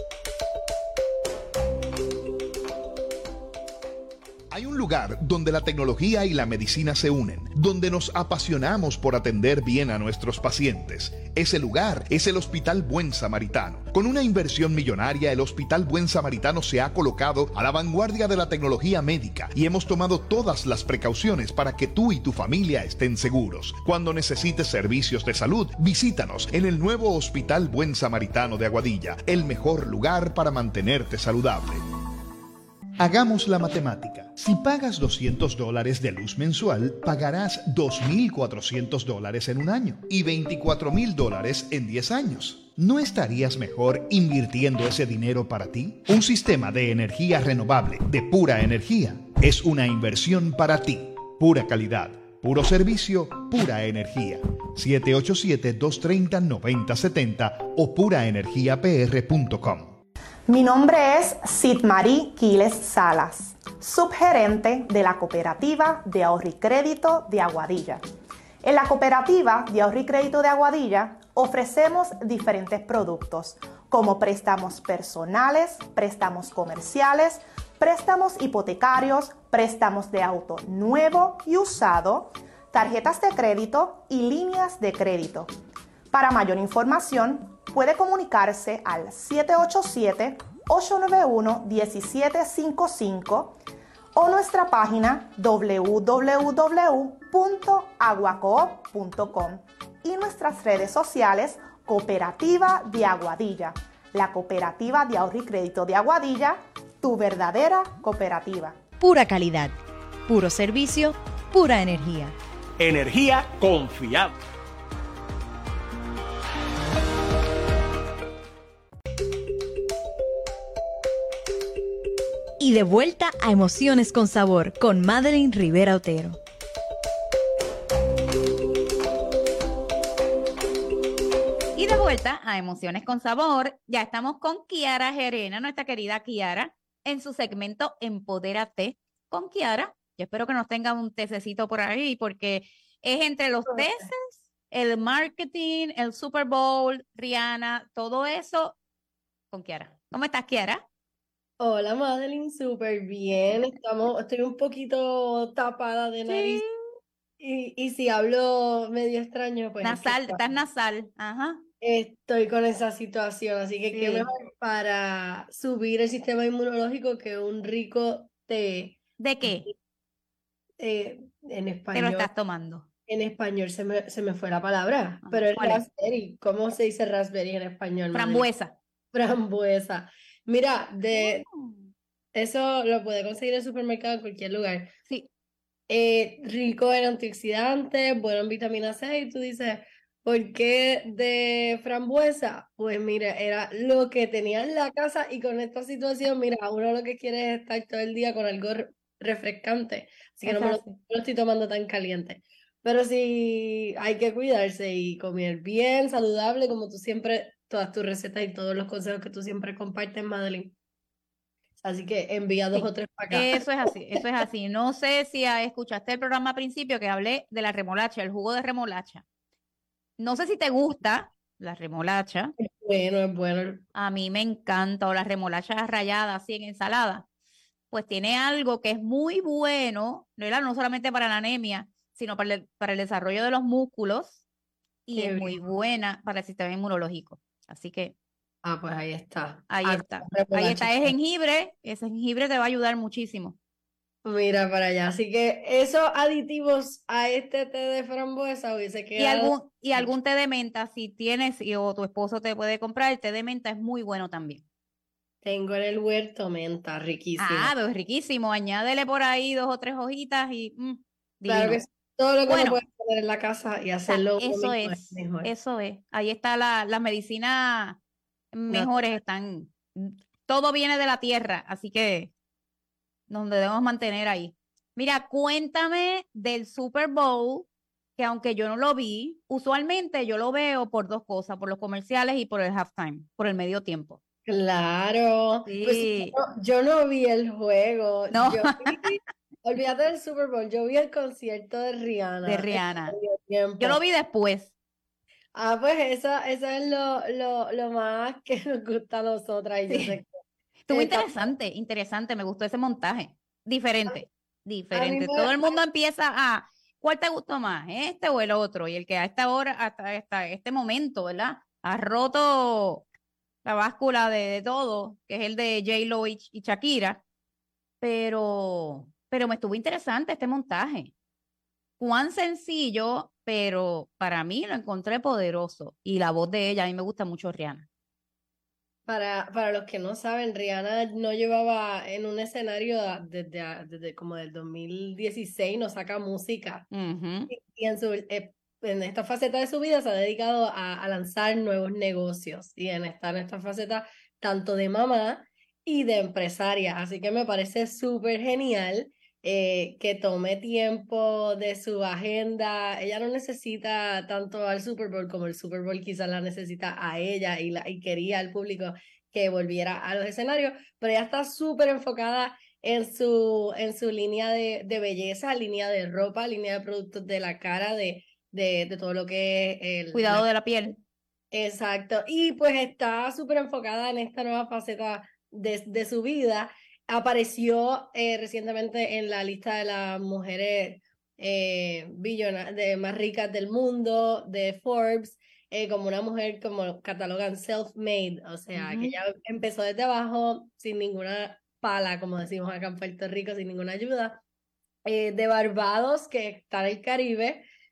Hay un lugar donde la tecnología y la medicina se unen, donde nos apasionamos por atender bien a nuestros pacientes. Ese lugar es el Hospital Buen Samaritano. Con una inversión millonaria, el Hospital Buen Samaritano se ha colocado a la vanguardia de la tecnología médica y hemos tomado todas las precauciones para que tú y tu familia estén seguros. Cuando necesites servicios de salud, visítanos en el nuevo Hospital Buen Samaritano de Aguadilla, el mejor lugar para mantenerte saludable. Hagamos la matemática. Si pagas doscientos dólares de luz mensual, pagarás dos mil cuatrocientos dólares en un año y veinticuatro mil dólares en diez años. ¿No estarías mejor invirtiendo ese dinero para ti? Un sistema de energía renovable, de pura energía, es una inversión para ti. Pura calidad, puro servicio, pura energía. siete ocho siete, dos tres cero, nueve cero siete cero o pura energía p r punto com. Mi nombre es Sidmarí Quiles Salas, subgerente de la Cooperativa de Ahorro y Crédito de Aguadilla. En la Cooperativa de Ahorro y Crédito de Aguadilla ofrecemos diferentes productos como préstamos personales, préstamos comerciales, préstamos hipotecarios, préstamos de auto nuevo y usado, tarjetas de crédito y líneas de crédito. Para mayor información, puede comunicarse al siete ocho siete, ocho nueve uno, uno siete cinco cinco o nuestra página w w w punto aguacoop punto com y nuestras redes sociales Cooperativa de Aguadilla. La Cooperativa de Ahorro y Crédito de Aguadilla, tu verdadera cooperativa. Pura calidad, puro servicio, pura energía. Energía confiable. Y de vuelta a Emociones con Sabor con Madeline Rivera Otero. Y de vuelta a Emociones con Sabor, ya estamos con Kiara Gerena, nuestra querida Kiara, en su segmento Empodérate con Kiara. Yo espero que nos tenga un tececito por ahí, porque es entre los teces, el marketing, el Super Bowl, Rihanna, todo eso con Kiara. ¿Cómo estás, Kiara? Hola, Madeline, súper bien. Estamos, estoy un poquito tapada de nariz. Sí. Y, y si hablo medio extraño, pues es que Nasal, estás nasal. Ajá. estoy con esa situación. Así que qué Sí. mejor para subir el sistema inmunológico que un rico té. ¿De qué eh, en te lo español. estás tomando? En español se me, se me fue la palabra, Ajá, pero es ¿cuál es? raspberry. ¿Cómo se dice raspberry en español, Madeline? Frambuesa. Frambuesa. Mira, de Oh. eso lo puede conseguir en el supermercado en cualquier lugar. Sí. Eh, rico en antioxidantes, bueno en vitamina C, y tú dices, ¿por qué de frambuesa? Pues mira, era lo que tenía en la casa, y con esta situación, mira, uno lo que quiere es estar todo el día con algo re- refrescante, así que no me lo, Exacto. no lo estoy tomando tan caliente. Pero sí hay que cuidarse y comer bien, saludable, como tú siempre, todas tus recetas y todos los consejos que tú siempre compartes, Madeline. Así que envía dos Sí. o tres para acá. Eso es así, eso es así. No sé si ah, escuchaste el programa al principio que hablé de la remolacha, el jugo de remolacha. No sé si te gusta la remolacha. Es bueno, es bueno. A mí me encanta, o las remolachas ralladas así en ensalada. Pues tiene algo que es muy bueno, ¿verdad? No solamente para la anemia, sino para el, para el desarrollo de los músculos, y Qué es muy bien. buena para el sistema inmunológico. Así que Ah, pues ahí está. ahí Ah, está. Ahí remolacha. está, es jengibre. Ese jengibre te va a ayudar muchísimo. Mira para allá. Así que esos aditivos a este té de frambuesa hubiese Y quedado. algún, y algún té de menta, si tienes y, o tu esposo te puede comprar, el té de menta es muy bueno también. Tengo en el huerto menta, riquísima. Ah, pero es riquísimo. Añádele por ahí dos o tres hojitas y mm, Claro divino. que sí. Todo lo que Bueno. uno puede tener en la casa y O sea, hacerlo uno eso mismo es, mejor. eso es. Ahí está la, las medicinas mejores están. Todo viene de la tierra, así que nos debemos mantener ahí. Mira, cuéntame del Super Bowl, que aunque yo no lo vi, usualmente yo lo veo por dos cosas, por los comerciales y por el halftime, por el medio tiempo. Claro. Pues Sí. yo, yo no vi el juego. No. Yo vi- olvídate del Super Bowl. Yo vi el concierto de Rihanna. De en Rihanna. medio tiempo. Yo lo vi después. Ah, pues eso, eso es lo, lo, lo más que nos gusta a nosotras. Y yo Sí. sé que Estuvo está- interesante, interesante, me gustó ese montaje. Diferente, diferente. me- Todo el mundo empieza a, ¿cuál te gustó más? ¿Este o el otro? Y el que a esta hora, hasta, hasta este momento, ¿verdad? Ha roto la báscula de, de todo, que es el de J-Lo y, y Shakira. Pero, pero me estuvo interesante este montaje. Cuán sencillo, pero para mí lo encontré poderoso. Y la voz de ella, a mí me gusta mucho Rihanna. Para, para los que no saben, Rihanna no llevaba en un escenario desde, desde como del dos mil dieciséis, no saca música. Ujú. Y, y en, su, eh, en esta faceta de su vida se ha dedicado a, a lanzar nuevos negocios. Y en esta, en esta faceta tanto de mamá y de empresaria. Así que me parece súper genial eh, que tome tiempo de su agenda. Ella no necesita tanto al Super Bowl como el Super Bowl quizás la necesita a ella, y, la, y quería al público que volviera a los escenarios, pero ella está súper enfocada en su, en su línea de, de belleza, línea de ropa, línea de productos de la cara, de, de, de todo lo que es el... Cuidado la- de la piel. Exacto, y pues está súper enfocada en esta nueva faceta de, de su vida. Apareció eh, recientemente en la lista de las mujeres eh, billona- de más ricas del mundo, de Forbes, eh, como una mujer, como catalogan self-made, o sea, Ujú. que ella empezó desde abajo sin ninguna pala, como decimos acá en Puerto Rico, sin ninguna ayuda, eh, de Barbados, que está en el Caribe,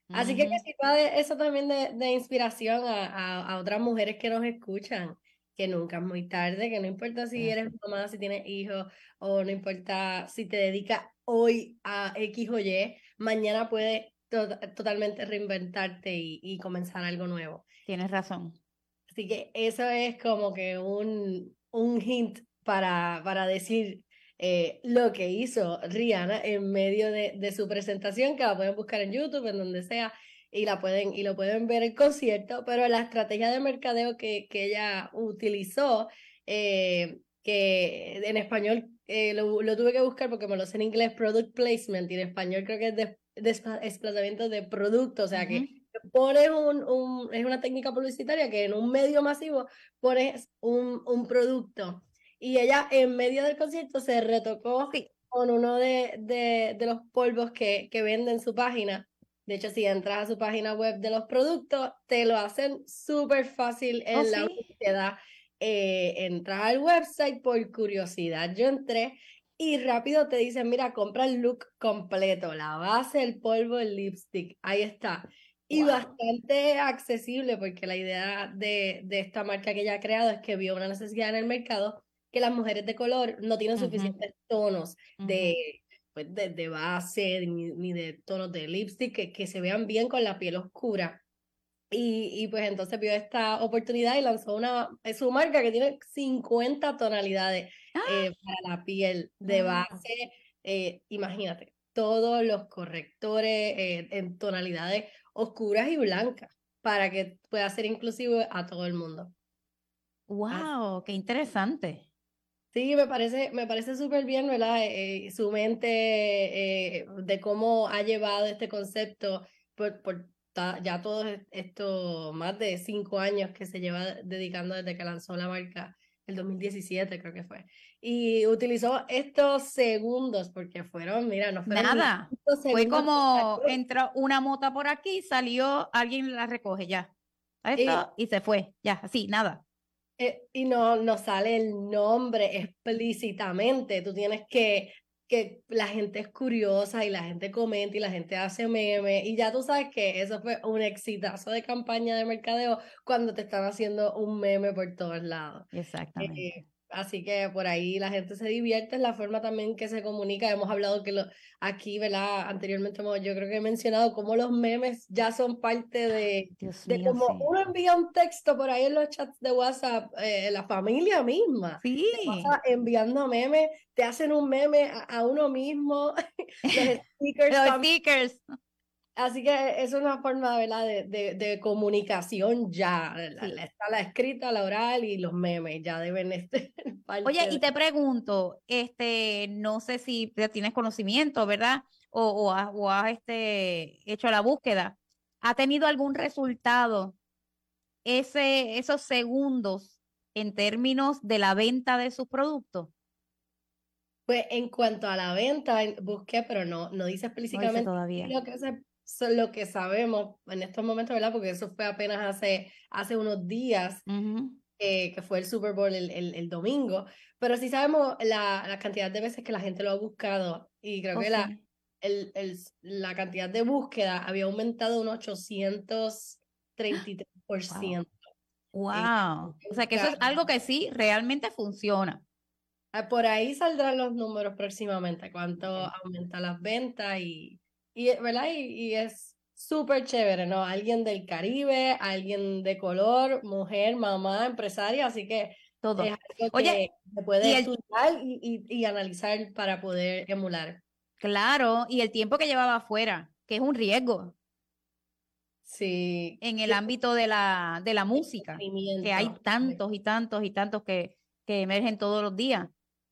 Así que que Ujú. sirva de eso también de, de inspiración a, a, a otras mujeres que nos escuchan, que nunca es muy tarde, que no importa si eres mamá, si tienes hijos, o no importa si te dedicas hoy a X o Y, mañana puedes to- totalmente reinventarte y, y comenzar algo nuevo. Tienes razón. Así que eso es como que un, un hint para, para decir eh, lo que hizo Rihanna en medio de, de su presentación, que la pueden buscar en YouTube, en donde sea, y, la pueden, y lo pueden ver en concierto, pero la estrategia de mercadeo que, que ella utilizó, eh, que en español eh, lo, lo tuve que buscar porque me lo sé en inglés, product placement, y en español creo que es de, despa- desplazamiento de producto, o sea que Ujú. pones un, un, es una técnica publicitaria que en un medio masivo pones un, un producto. Y ella en medio del concierto se retocó Sí. con uno de, de, de los polvos que, que vende en su página. De hecho, si entras a su página web de los productos, te lo hacen súper fácil en Oh, la sí. búsqueda. Eh, entras al website por curiosidad. Yo entré y rápido te dicen, mira, compra el look completo, la base, el polvo, el lipstick. Ahí está. Y Wow. bastante accesible, porque la idea de, de esta marca que ella ha creado es que vio una necesidad en el mercado que las mujeres de color no tienen Ujú. suficientes tonos de, Ujú. pues, de, de base ni, ni de tonos de lipstick que, que se vean bien con la piel oscura. Y, y pues entonces vio esta oportunidad y lanzó una, es su marca que tiene cincuenta tonalidades eh, para la piel de Wow. base. Eh, imagínate, todos los correctores eh, en tonalidades oscuras y blancas para que pueda ser inclusivo a todo el mundo. Así- Wow, qué interesante. Sí, me parece, me parece súper bien, ¿verdad? Eh, su mente eh, de cómo ha llevado este concepto por, por ta- ya todos est- estos más de cinco años que se lleva dedicando desde que lanzó la marca, el dos mil diecisiete creo que fue. Y utilizó estos segundos, porque fueron, mira, no fueron ni Nada. cinco Fue segundos que como salió. entra una mota por aquí, salió, alguien la recoge ya. Eh, Esto y se fue. Ya, así, nada. Eh, y no, no sale el nombre explícitamente. Tú tienes que, que la gente es curiosa y la gente comenta y la gente hace meme. Y ya tú sabes que eso fue un exitazo de campaña de mercadeo cuando te están haciendo un meme por todos lados. Exactamente. Eh, así que por ahí la gente se divierte, es la forma también que se comunica. Hemos hablado que lo, aquí, ¿verdad? Anteriormente hemos- yo creo que he mencionado cómo los memes ya son parte de, Dios de mío, cómo sí. uno envía un texto por ahí en los chats de WhatsApp, eh, la familia misma. Te Sí. pasa enviando memes, te hacen un meme a, a uno mismo, los stickers Los también. stickers. Así que es una forma, ¿verdad? De, de, de comunicación ya. La- Sí. la- está la escrita, la oral y los memes ya deben estar parte Oye, y de... te pregunto, este, no sé si ya tienes conocimiento, ¿verdad? O, o has, o has, este, hecho la búsqueda. ¿Ha tenido algún resultado ese, esos segundos en términos de la venta de sus productos? Pues en cuanto a la venta, en- busqué, pero no, no dice No dice explícitamente todavía. lo que, se- so- lo que sabemos en estos momentos, ¿verdad? Porque eso fue apenas hace, hace unos días, Ujú. eh, que fue el Super Bowl el, el, el domingo, pero sí sabemos la, la cantidad de veces que la gente lo ha buscado y creo Oh, que la, sí. el, el, la cantidad de búsqueda había aumentado un ochocientos treinta y tres por Wow. ciento. en Wow. O sea que eso es buscar. algo que sí realmente funciona. Ah, por ahí saldrán los números próximamente, cuánto Ok. aumentan las ventas y, y ¿verdad? Y, y es súper chévere, ¿no? Alguien del Caribe, alguien de color, mujer, mamá, empresaria, así que es Todo. algo Oye, que se puede y el, estudiar y, y, y analizar para poder emular. claro, y el tiempo que llevaba afuera, que es un riesgo Sí, en y el el ámbito de la, de la música, que hay entretenimiento. tantos y tantos y tantos que, que emergen todos los días.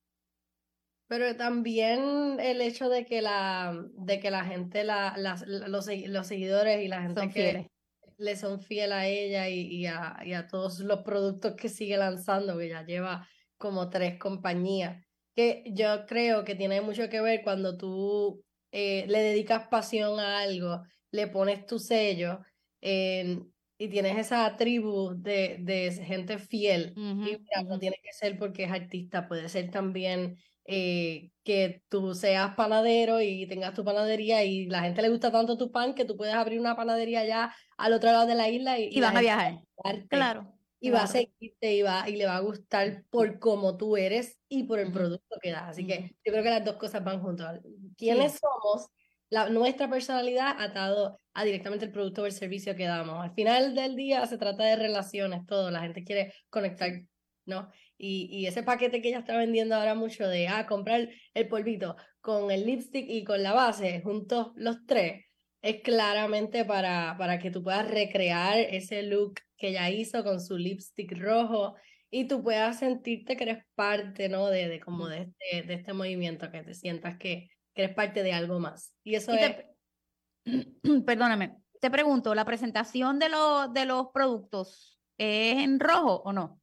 Pero también el hecho de que la, de que la gente, la, las- los, segui- los seguidores y la gente Son que fieles. le son fiel a ella y, y a, y a todos los productos que sigue lanzando, que ya lleva como tres compañías, que yo creo que tiene mucho que ver cuando tú eh, le dedicas pasión a algo, le pones tu sello eh, y tienes esa tribu de, de gente fiel. Ujú, Y mira, no ujú. tiene que ser porque es artista, puede ser también eh, que tú seas panadero y tengas tu panadería y la gente le gusta tanto tu pan que tú puedes abrir una panadería allá al otro lado de la isla y, y van a viajar. Claro. Y claro. va a seguirte y, va, y le va a gustar por cómo tú eres y por el producto que das. Así que yo creo que las dos cosas van juntas. ¿Quiénes sí. somos? La, nuestra personalidad atado a directamente el producto o el servicio que damos. Al final del día se trata de relaciones, todo. La gente quiere conectar, ¿no? Y, y ese paquete que ella está vendiendo ahora mucho de, ah, comprar el polvito con el lipstick y con la base, juntos los tres, es claramente para, para que tú puedas recrear ese look que ella hizo con su lipstick rojo y tú puedas sentirte que eres parte, ¿no? De, de como de este, de este movimiento, que te sientas que, que eres parte de algo más. Y eso y es... Te, perdóname, te pregunto, ¿la presentación de, lo, de los productos es en rojo o no?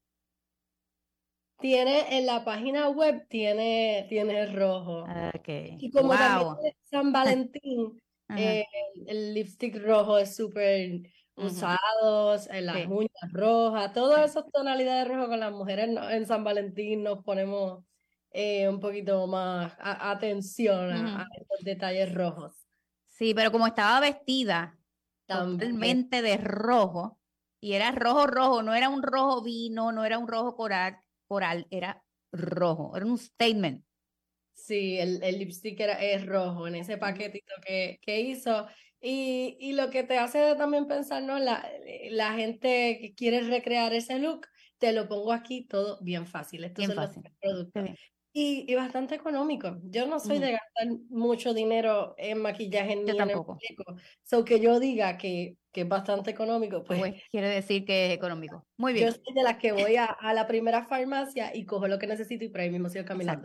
Tiene, en la página web tiene, tiene rojo. Okay. Y como wow. también es San Valentín, eh, el, el lipstick rojo es súper uh-huh. usado, en las sí. uñas rojas, todas esas tonalidades rojas con las mujeres en San Valentín nos ponemos eh, un poquito más a, atención uh-huh. a, a estos detalles rojos. Sí, pero como estaba vestida también. Totalmente de rojo, y era rojo rojo, no era un rojo vino, no era un rojo coral, coral era rojo, era un statement. Sí, el, el lipstick era, es rojo en ese paquetito que, que hizo. Y, y lo que te hace también pensar, ¿no? La, la gente que quiere recrear ese look, te lo pongo aquí todo bien fácil. Estos bien son fácil. Los productos. Y, y bastante económico. Yo no soy uh-huh. de gastar mucho dinero en maquillaje ni yo en tampoco. el muñeco. So que yo diga que, que es bastante económico, pues, pues quiere decir que es económico. Muy bien. Yo soy de las que voy a, a la primera farmacia y cojo lo que necesito y por ahí mismo sigo caminando.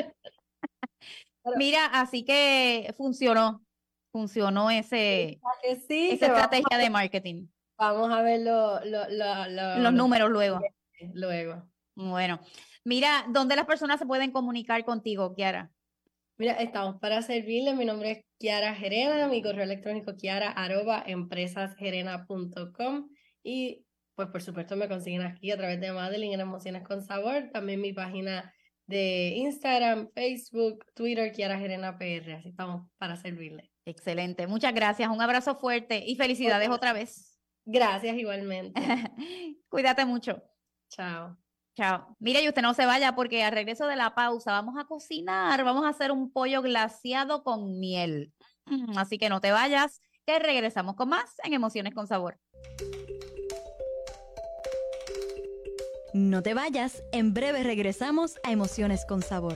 Pero, mira, así que funcionó. Funcionó ese, sí, esa estrategia de marketing. Vamos a ver lo, lo, lo, lo, los números luego. Luego. Bueno, mira, ¿dónde las personas se pueden comunicar contigo, Kiara? Mira, estamos para servirles. Mi nombre es Kiara Gerena, mi correo electrónico kiara arroba empresasgerena punto com y pues por supuesto me consiguen aquí a través de Madeline en Emociones con Sabor, también mi página de Instagram, Facebook, Twitter, Kiara Gerena P R, así estamos para servirles. Excelente, muchas gracias, un abrazo fuerte y felicidades okay. otra vez. Gracias igualmente. Cuídate mucho. Chao. Chao. Mire, y usted no se vaya porque al regreso de la pausa vamos a cocinar, vamos a hacer un pollo glaseado con miel. Mm, así que no te vayas, que regresamos con más en Emociones con Sabor. No te vayas, en breve regresamos a Emociones con Sabor.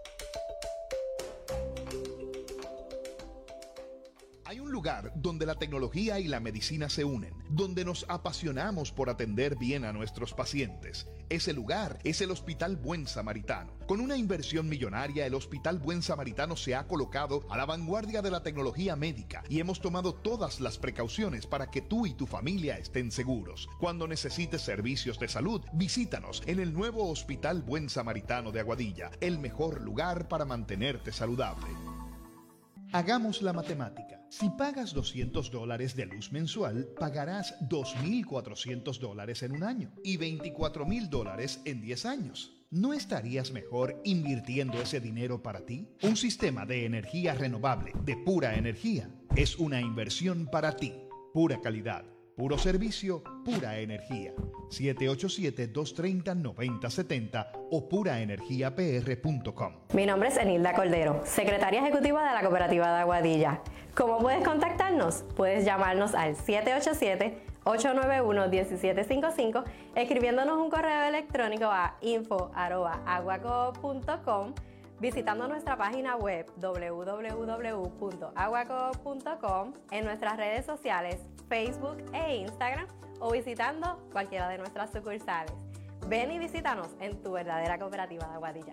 Hay un lugar donde la tecnología y la medicina se unen, donde nos apasionamos por atender bien a nuestros pacientes. Ese lugar es el Hospital Buen Samaritano. Con una inversión millonaria, el Hospital Buen Samaritano se ha colocado a la vanguardia de la tecnología médica y hemos tomado todas las precauciones para que tú y tu familia estén seguros. Cuando necesites servicios de salud, visítanos en el nuevo Hospital Buen Samaritano de Aguadilla, el mejor lugar para mantenerte saludable. Hagamos la matemática. Si pagas doscientos dólares de luz mensual, pagarás dos mil cuatrocientos dólares en un año y veinticuatro mil dólares en diez años. ¿No estarías mejor invirtiendo ese dinero para ti? Un sistema de energía renovable, de pura energía, es una inversión para ti. Pura calidad, puro servicio, pura energía. siete ocho siete, dos tres cero, nueve cero siete cero o pura energía p r punto com. Mi nombre es Enilda Cordero, secretaria ejecutiva de la Cooperativa de Aguadilla. ¿Cómo puedes contactarnos? Puedes llamarnos al siete ocho siete, ocho nueve uno, uno siete cinco cinco, escribiéndonos un correo electrónico a info arroba aguaco punto com, visitando nuestra página web doble u doble u doble u punto aguaco punto com, en nuestras redes sociales Facebook e Instagram o visitando cualquiera de nuestras sucursales. Ven y visítanos en tu verdadera cooperativa de Aguadilla.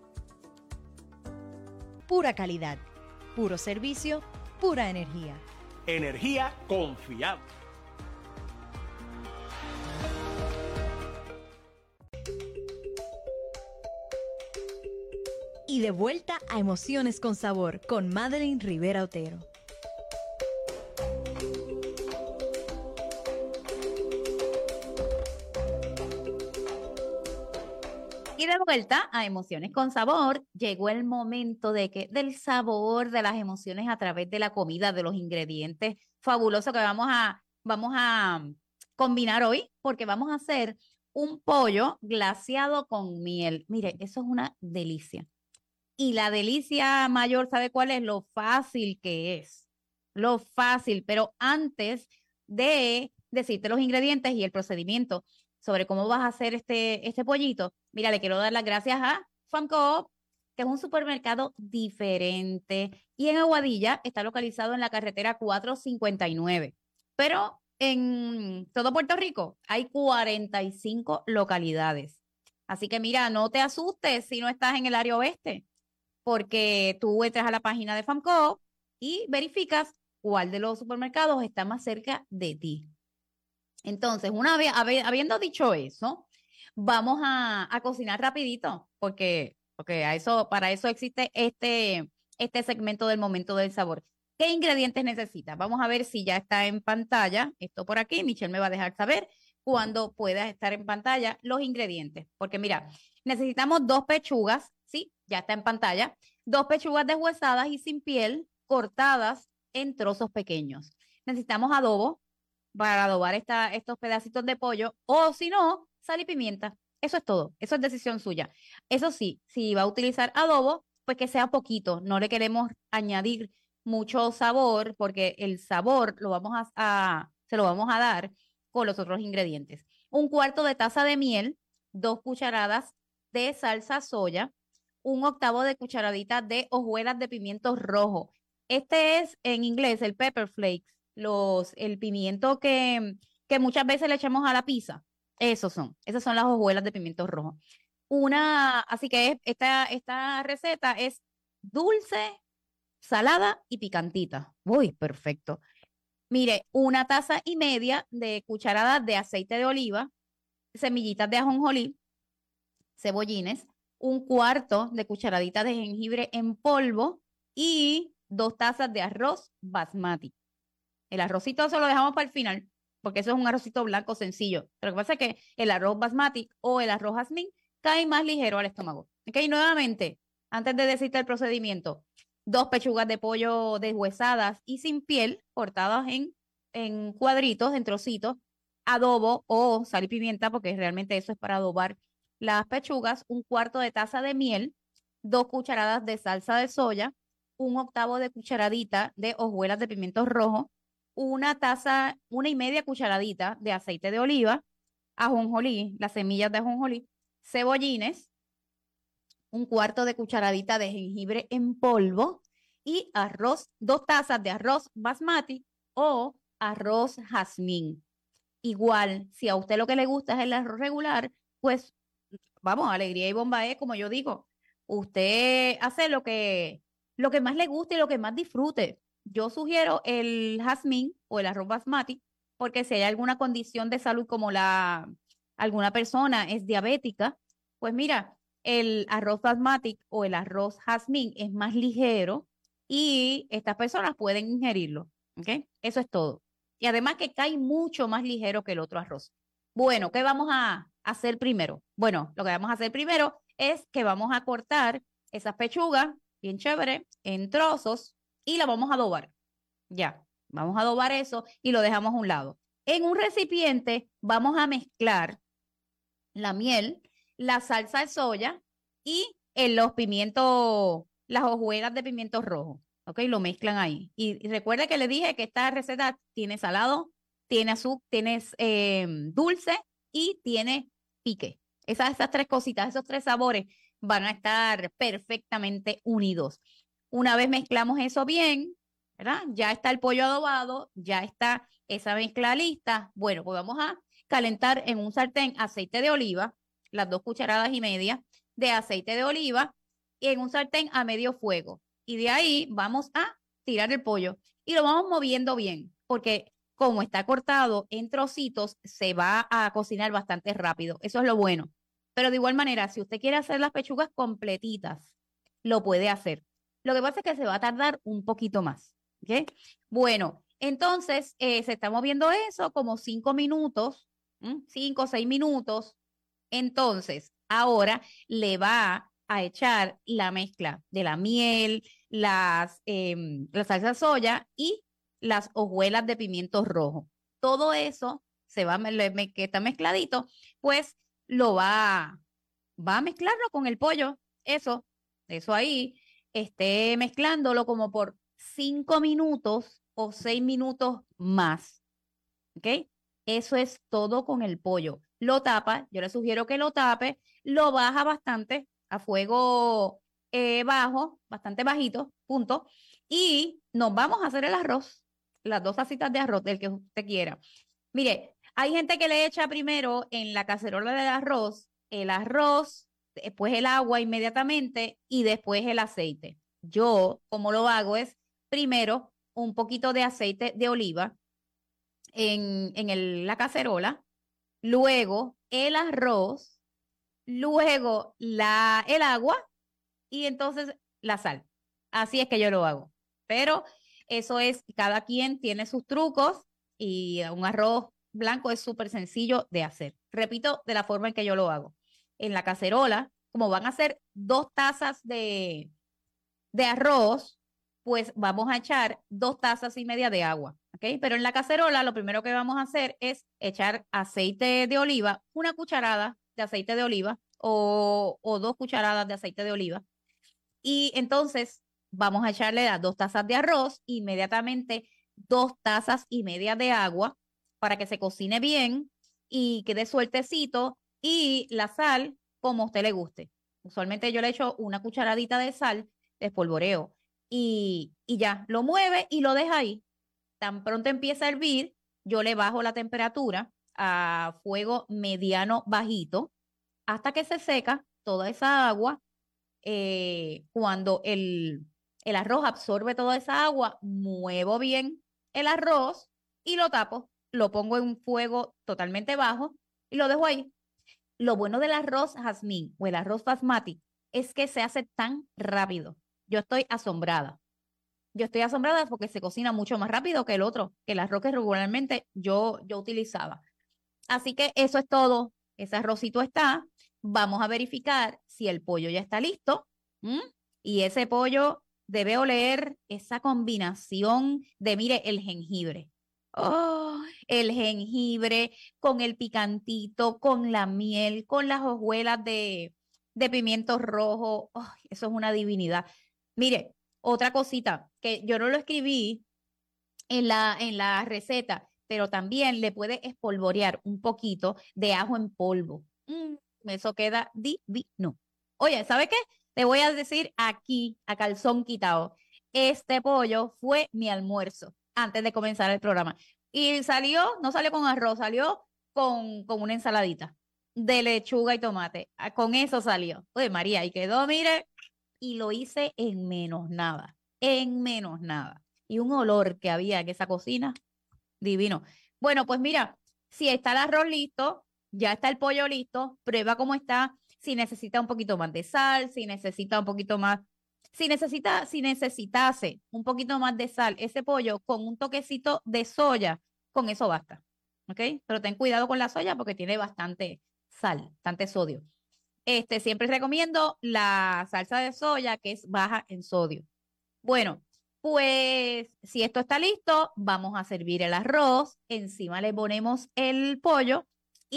Pura calidad, puro servicio, pura energía. Energía confiable. Y de vuelta a Emociones con Sabor con Madeline Rivera Otero. Y de vuelta a Emociones con Sabor. Llegó el momento de que, del sabor de las emociones a través de la comida, de los ingredientes fabulosos que vamos a, vamos a combinar hoy, porque vamos a hacer un pollo glaseado con miel. Mire, eso es una delicia. Y la delicia mayor, ¿sabe cuál es? Lo fácil que es. Lo fácil, pero antes de decirte los ingredientes y el procedimiento sobre cómo vas a hacer este, este pollito, mira, le quiero dar las gracias a FAMCOOP, que es un supermercado diferente y en Aguadilla está localizado en la carretera cuatrocientos cincuenta y nueve, pero en todo Puerto Rico hay cuarenta y cinco localidades. Así que mira, no te asustes si no estás en el área oeste, porque tú entras a la página de FAMCOOP y verificas cuál de los supermercados está más cerca de ti. Entonces, una vez, habiendo dicho eso, vamos a, a cocinar rapidito, porque, porque a eso, para eso existe este, este segmento del momento del sabor. ¿Qué ingredientes necesitas? Vamos a ver si ya está en pantalla. Esto por aquí, Michelle me va a dejar saber cuando pueda estar en pantalla los ingredientes. Porque mira, necesitamos dos pechugas, ¿sí? Ya está en pantalla. Dos pechugas deshuesadas y sin piel, cortadas en trozos pequeños. Necesitamos adobo para adobar esta, estos pedacitos de pollo, o si no, sal y pimienta. Eso es todo, eso es decisión suya. Eso sí, si va a utilizar adobo, pues que sea poquito, no le queremos añadir mucho sabor, porque el sabor lo vamos a, a, se lo vamos a dar con los otros ingredientes. Un cuarto de taza de miel, dos cucharadas de salsa soya, un octavo de cucharadita de hojuelas de pimiento rojo. Este es en inglés el pepper flakes. Los, el pimiento que, que muchas veces le echamos a la pizza, esos son, esas son las hojuelas de pimiento rojo. Una, así que esta, esta receta es dulce, salada y picantita. Uy, perfecto. Mire, una taza y media de cucharadas de aceite de oliva, semillitas de ajonjolí, cebollines, un cuarto de cucharadita de jengibre en polvo y dos tazas de arroz basmati. El arrocito eso lo dejamos para el final, porque eso es un arrocito blanco sencillo. Pero lo que pasa es que el arroz basmati o el arroz jazmín cae más ligero al estómago. Ok, nuevamente, antes de decirte el procedimiento, dos pechugas de pollo deshuesadas y sin piel, cortadas en, en cuadritos, en trocitos, adobo o sal y pimienta, porque realmente eso es para adobar las pechugas, un cuarto de taza de miel, dos cucharadas de salsa de soya, un octavo de cucharadita de hojuelas de pimiento rojo, una taza, una y media cucharadita de aceite de oliva, ajonjolí, las semillas de ajonjolí, cebollines, un cuarto de cucharadita de jengibre en polvo y arroz, dos tazas de arroz basmati o arroz jazmín. Igual, si a usted lo que le gusta es el arroz regular, pues vamos, alegría y bombaé, como yo digo. Usted hace lo que, lo que más le guste y lo que más disfrute. Yo sugiero el jazmín o el arroz basmati, porque si hay alguna condición de salud como la, alguna persona es diabética, pues mira, el arroz basmati o el arroz jazmín es más ligero y estas personas pueden ingerirlo, ¿ok? Eso es todo. Y además que cae mucho más ligero que el otro arroz. Bueno, ¿qué vamos a hacer primero? Bueno, lo que vamos a hacer primero es que vamos a cortar esas pechugas, bien chévere, en trozos, y la vamos a adobar. Ya, vamos a adobar eso y lo dejamos a un lado. En un recipiente vamos a mezclar la miel, la salsa de soya y en los pimientos, las hojuelas de pimiento rojo. ¿Ok? Lo mezclan ahí. Y, y recuerda que le dije que esta receta tiene salado, tiene azúcar, tiene eh, dulce y tiene pique. Esas, esas tres cositas, esos tres sabores van a estar perfectamente unidos. Una vez mezclamos eso bien, ¿verdad? Ya está el pollo adobado, ya está esa mezcla lista. Bueno, pues vamos a calentar en un sartén aceite de oliva, las dos cucharadas y media de aceite de oliva, y en un sartén a medio fuego. Y de ahí vamos a tirar el pollo y lo vamos moviendo bien, porque como está cortado en trocitos, se va a cocinar bastante rápido. Eso es lo bueno. Pero de igual manera, si usted quiere hacer las pechugas completitas, lo puede hacer. Lo que pasa es que se va a tardar un poquito más. ¿Ok? Bueno, entonces eh, se está moviendo eso como cinco minutos, ¿m? cinco o seis minutos. Entonces, Ahora le va a echar la mezcla de la miel, las, eh, la salsa de soya y las hojuelas de pimiento rojo. Todo eso se va, que está mezcladito, pues lo va, va a mezclarlo con el pollo. Eso, eso ahí, esté mezclándolo como por cinco minutos o seis minutos más. ¿Ok? Eso es todo con el pollo. Lo tapa, yo le sugiero que lo tape, lo baja bastante a fuego eh, bajo, bastante bajito, punto. Y nos vamos a hacer el arroz, las dos tacitas de arroz, del que usted quiera. Mire, hay gente que le echa primero en la cacerola del arroz, el arroz, después el agua inmediatamente y después el aceite. Yo, como lo hago, es primero un poquito de aceite de oliva en, en el, la cacerola, luego el arroz, luego la, el agua y entonces la sal. Así es que yo lo hago. Pero eso es, cada quien tiene sus trucos y un arroz blanco es súper sencillo de hacer. Repito, de la forma en que yo lo hago. En la cacerola, como van a ser dos tazas de, de arroz, pues vamos a echar dos tazas y media de agua, ¿ok? Pero en la cacerola lo primero que vamos a hacer es echar aceite de oliva, una cucharada de aceite de oliva o, o dos cucharadas de aceite de oliva. Y entonces vamos a echarle las dos tazas de arroz, inmediatamente dos tazas y media de agua para que se cocine bien y quede sueltecito, y la sal como a usted le guste. Usualmente yo le echo una cucharadita de sal de espolvoreo y, y ya, lo mueve y lo deja ahí. Tan pronto empieza a hervir, yo le bajo la temperatura a fuego mediano bajito hasta que se seca toda esa agua. Eh, cuando el, el arroz absorbe toda esa agua, muevo bien el arroz y lo tapo, lo pongo en un fuego totalmente bajo y lo dejo ahí. Lo bueno del arroz jazmín o el arroz basmati es que se hace tan rápido. Yo estoy asombrada. Yo estoy asombrada porque se cocina mucho más rápido que el otro, que el arroz que regularmente yo, yo utilizaba. Así que eso es todo. Ese arrocito está. Vamos a verificar si el pollo ya está listo. ¿Mm? Y ese pollo debe oler esa combinación de, mire, el jengibre. Oh, el jengibre con el picantito, con la miel, con las hojuelas de, de pimiento rojo. Oh, eso es una divinidad. Mire, otra cosita que yo no lo escribí en la, en la receta, pero también le puede espolvorear un poquito de ajo en polvo. Mm, eso queda divino. Oye, ¿sabe qué? Te voy a decir aquí, a calzón quitado, este pollo fue mi almuerzo antes de comenzar el programa. Y salió, no salió con arroz, salió con, con una ensaladita de lechuga y tomate. Con eso salió. Oye, María, y quedó, mire, y lo hice en menos nada, en menos nada. Y un olor que había en esa cocina, divino. Bueno, pues mira, si está el arroz listo, ya está el pollo listo, prueba cómo está, si necesita un poquito más de sal, si necesita un poquito más, si necesita, si necesitase un poquito más de sal, ese pollo con un toquecito de soya, con eso basta, ¿ok? Pero ten cuidado con la soya porque tiene bastante sal, bastante sodio. Este, siempre recomiendo la salsa de soya, que es baja en sodio. Bueno, pues si esto está listo, vamos a servir el arroz, encima le ponemos el pollo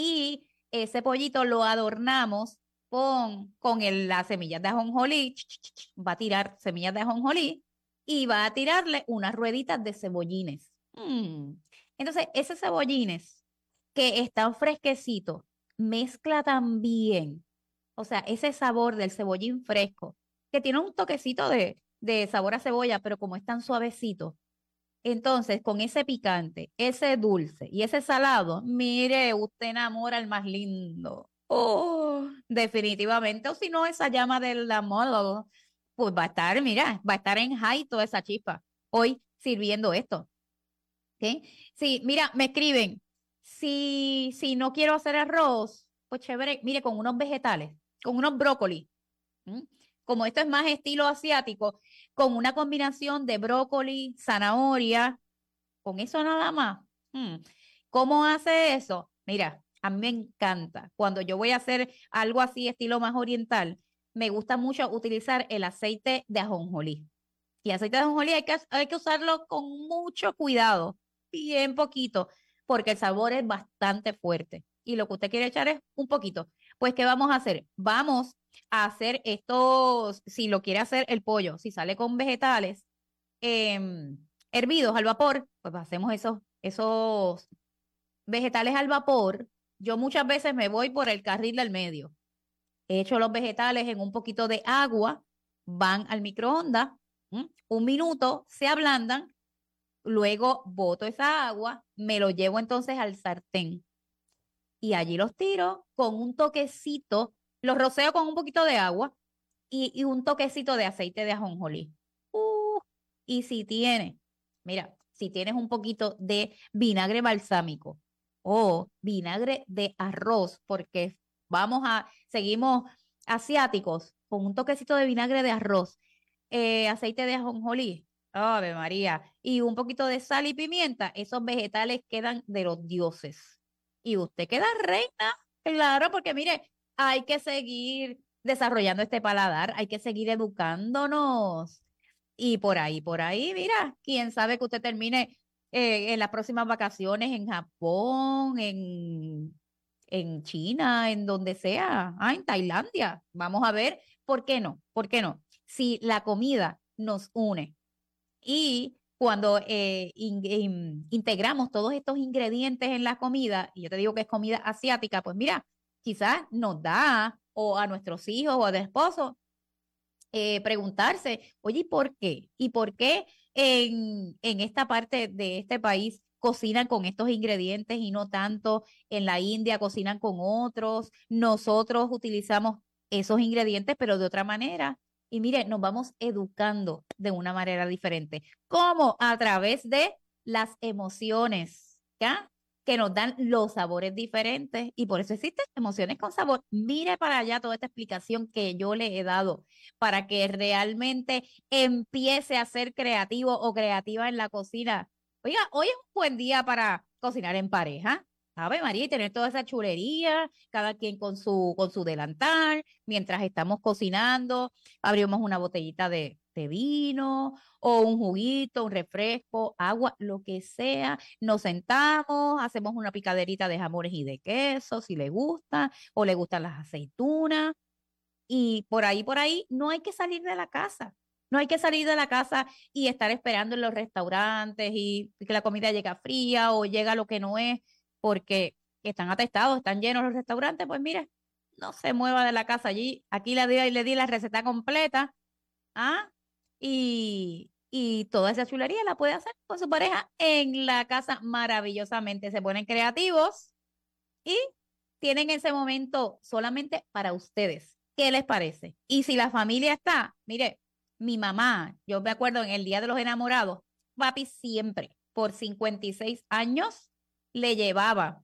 y ese pollito lo adornamos con, con el, las semillas de ajonjolí. Va a tirar semillas de ajonjolí y va a tirarle unas rueditas de cebollines. Mm. Entonces, esos cebollines que están fresquecitos, mezcla también, o sea, ese sabor del cebollín fresco, que tiene un toquecito de, de sabor a cebolla, pero como es tan suavecito, entonces con ese picante, ese dulce y ese salado, mire, usted enamora al más lindo. Oh, definitivamente. O si no, esa llama del amor, pues va a estar, mira, va a estar en high toda esa chispa hoy sirviendo esto. ¿Okay? Sí, mira, me escriben, si, si no quiero hacer arroz, pues chévere, mire, con unos vegetales, con unos brócoli. ¿Mm? Como esto es más estilo asiático, con una combinación de brócoli, zanahoria, con eso nada más. ¿Mm? ¿Cómo hace eso? Mira, A mí me encanta. Cuando yo voy a hacer algo así, estilo más oriental, me gusta mucho utilizar el aceite de ajonjolí. Y aceite de ajonjolí hay que, hay que usarlo con mucho cuidado, bien poquito, porque el sabor es bastante fuerte. Y lo que usted quiere echar es un poquito. Pues, ¿qué vamos a hacer? Vamos a hacer estos, si lo quiere hacer el pollo, si sale con vegetales eh, hervidos al vapor, pues hacemos esos, esos vegetales al vapor. Yo muchas veces me voy por el carril del medio. Echo los vegetales en un poquito de agua, van al microondas, ¿m? un minuto, se ablandan, luego boto esa agua, me lo llevo entonces al sartén y allí los tiro con un toquecito, los roceo con un poquito de agua y, y un toquecito de aceite de ajonjolí. Uh, y si tienes, mira, si tienes un poquito de vinagre balsámico o vinagre de arroz, porque vamos a, seguimos asiáticos, con un toquecito de vinagre de arroz, eh, aceite de ajonjolí, ¡Ave María! Y un poquito de sal y pimienta, esos vegetales quedan de los dioses. Y usted queda reina, claro, porque mire, hay que seguir desarrollando este paladar, hay que seguir educándonos. Y por ahí, por ahí, mira, quién sabe que usted termine eh, en las próximas vacaciones en Japón, en, en China, en donde sea, ah, en Tailandia. Vamos a ver, ¿por qué no? ¿Por qué no? Si la comida nos une y cuando eh, in, in, integramos todos estos ingredientes en la comida, y yo te digo que es comida asiática, pues mira, quizás nos da, o a nuestros hijos o a los esposos, eh, preguntarse, oye, ¿y por qué? ¿Y por qué en, en esta parte de este país cocinan con estos ingredientes y no tanto en la India cocinan con otros? Nosotros utilizamos esos ingredientes, pero de otra manera. Y mire, nos vamos educando de una manera diferente. ¿Cómo? A través de las emociones, ¿ya? Que nos dan los sabores diferentes. Y por eso existen emociones con sabor. Mire para allá toda esta explicación que yo le he dado para que realmente empiece a ser creativo o creativa en la cocina. Oiga, hoy es un buen día para cocinar en pareja. Ave María, y tener toda esa chulería, cada quien con su, con su delantal, mientras estamos cocinando, abrimos una botellita de, de vino, o un juguito, un refresco, agua, lo que sea, nos sentamos, hacemos una picaderita de jamones y de queso, si le gusta, o le gustan las aceitunas, y por ahí, por ahí, no hay que salir de la casa. No hay que salir de la casa y estar esperando en los restaurantes y que la comida llega fría o llega lo que no es, porque están atestados, están llenos los restaurantes. Pues mire, no se mueva de la casa allí. Aquí le di, le di la receta completa, ¿ah? Y, y toda esa chulería la puede hacer con su pareja en la casa maravillosamente. Se ponen creativos y tienen ese momento solamente para ustedes. ¿Qué les parece? Y si la familia está, mire, mi mamá, yo me acuerdo en el Día de los Enamorados, papi siempre, por cincuenta y seis años, le llevaba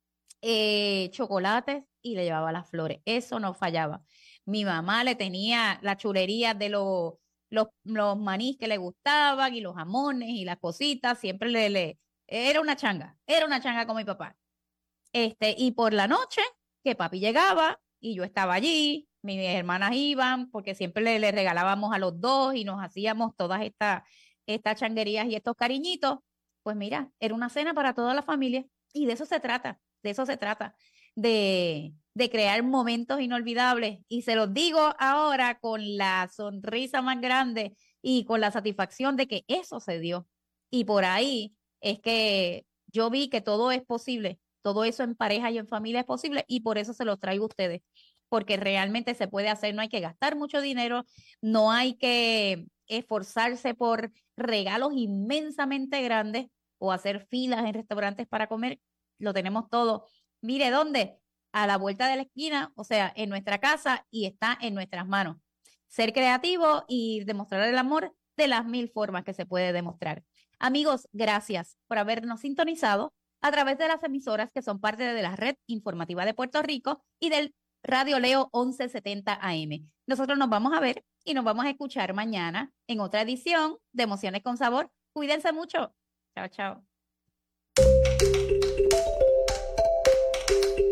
eh, chocolates y le llevaba las flores. Eso no fallaba. Mi mamá le tenía la chulería de los, los, los manís que le gustaban y los jamones y las cositas. Siempre le, le... Era una changa. Era una changa con mi papá. Este, y por la noche, que papi llegaba y yo estaba allí, mis hermanas iban, porque siempre le, le regalábamos a los dos y nos hacíamos todas estas, estas changuerías y estos cariñitos. Pues mira, era una cena para toda la familia y de eso se trata, de eso se trata, de, de crear momentos inolvidables. Y se los digo ahora con la sonrisa más grande y con la satisfacción de que eso se dio. Y por ahí es que yo vi que todo es posible, todo eso en pareja y en familia es posible y por eso se los traigo a ustedes, porque realmente se puede hacer, no hay que gastar mucho dinero, no hay que esforzarse por regalos inmensamente grandes o hacer filas en restaurantes para comer, lo tenemos todo. Mire, ¿dónde? A la vuelta de la esquina, o sea, en nuestra casa y está en nuestras manos. Ser creativo y demostrar el amor de las mil formas que se puede demostrar. Amigos, gracias por habernos sintonizado a través de las emisoras que son parte de la Red Informativa de Puerto Rico y del Radio Leo once setenta A M. Nosotros nos vamos a ver y nos vamos a escuchar mañana en otra edición de Emociones con Sabor. Cuídense mucho. Chao, chao.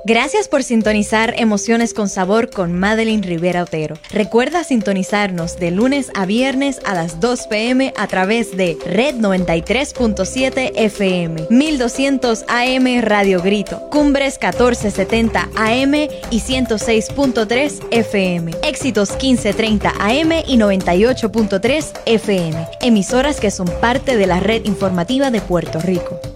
Gracias por sintonizar Emociones con Sabor con Madeline Rivera Otero. Recuerda sintonizarnos de lunes a viernes a las dos p m a través de Red noventa y tres punto siete F M, mil doscientos A M Radio Grito, Cumbres catorce setenta A M y ciento seis punto tres F M, Éxitos quince treinta A M y noventa y ocho punto tres F M, emisoras que son parte de la red informativa de Puerto Rico.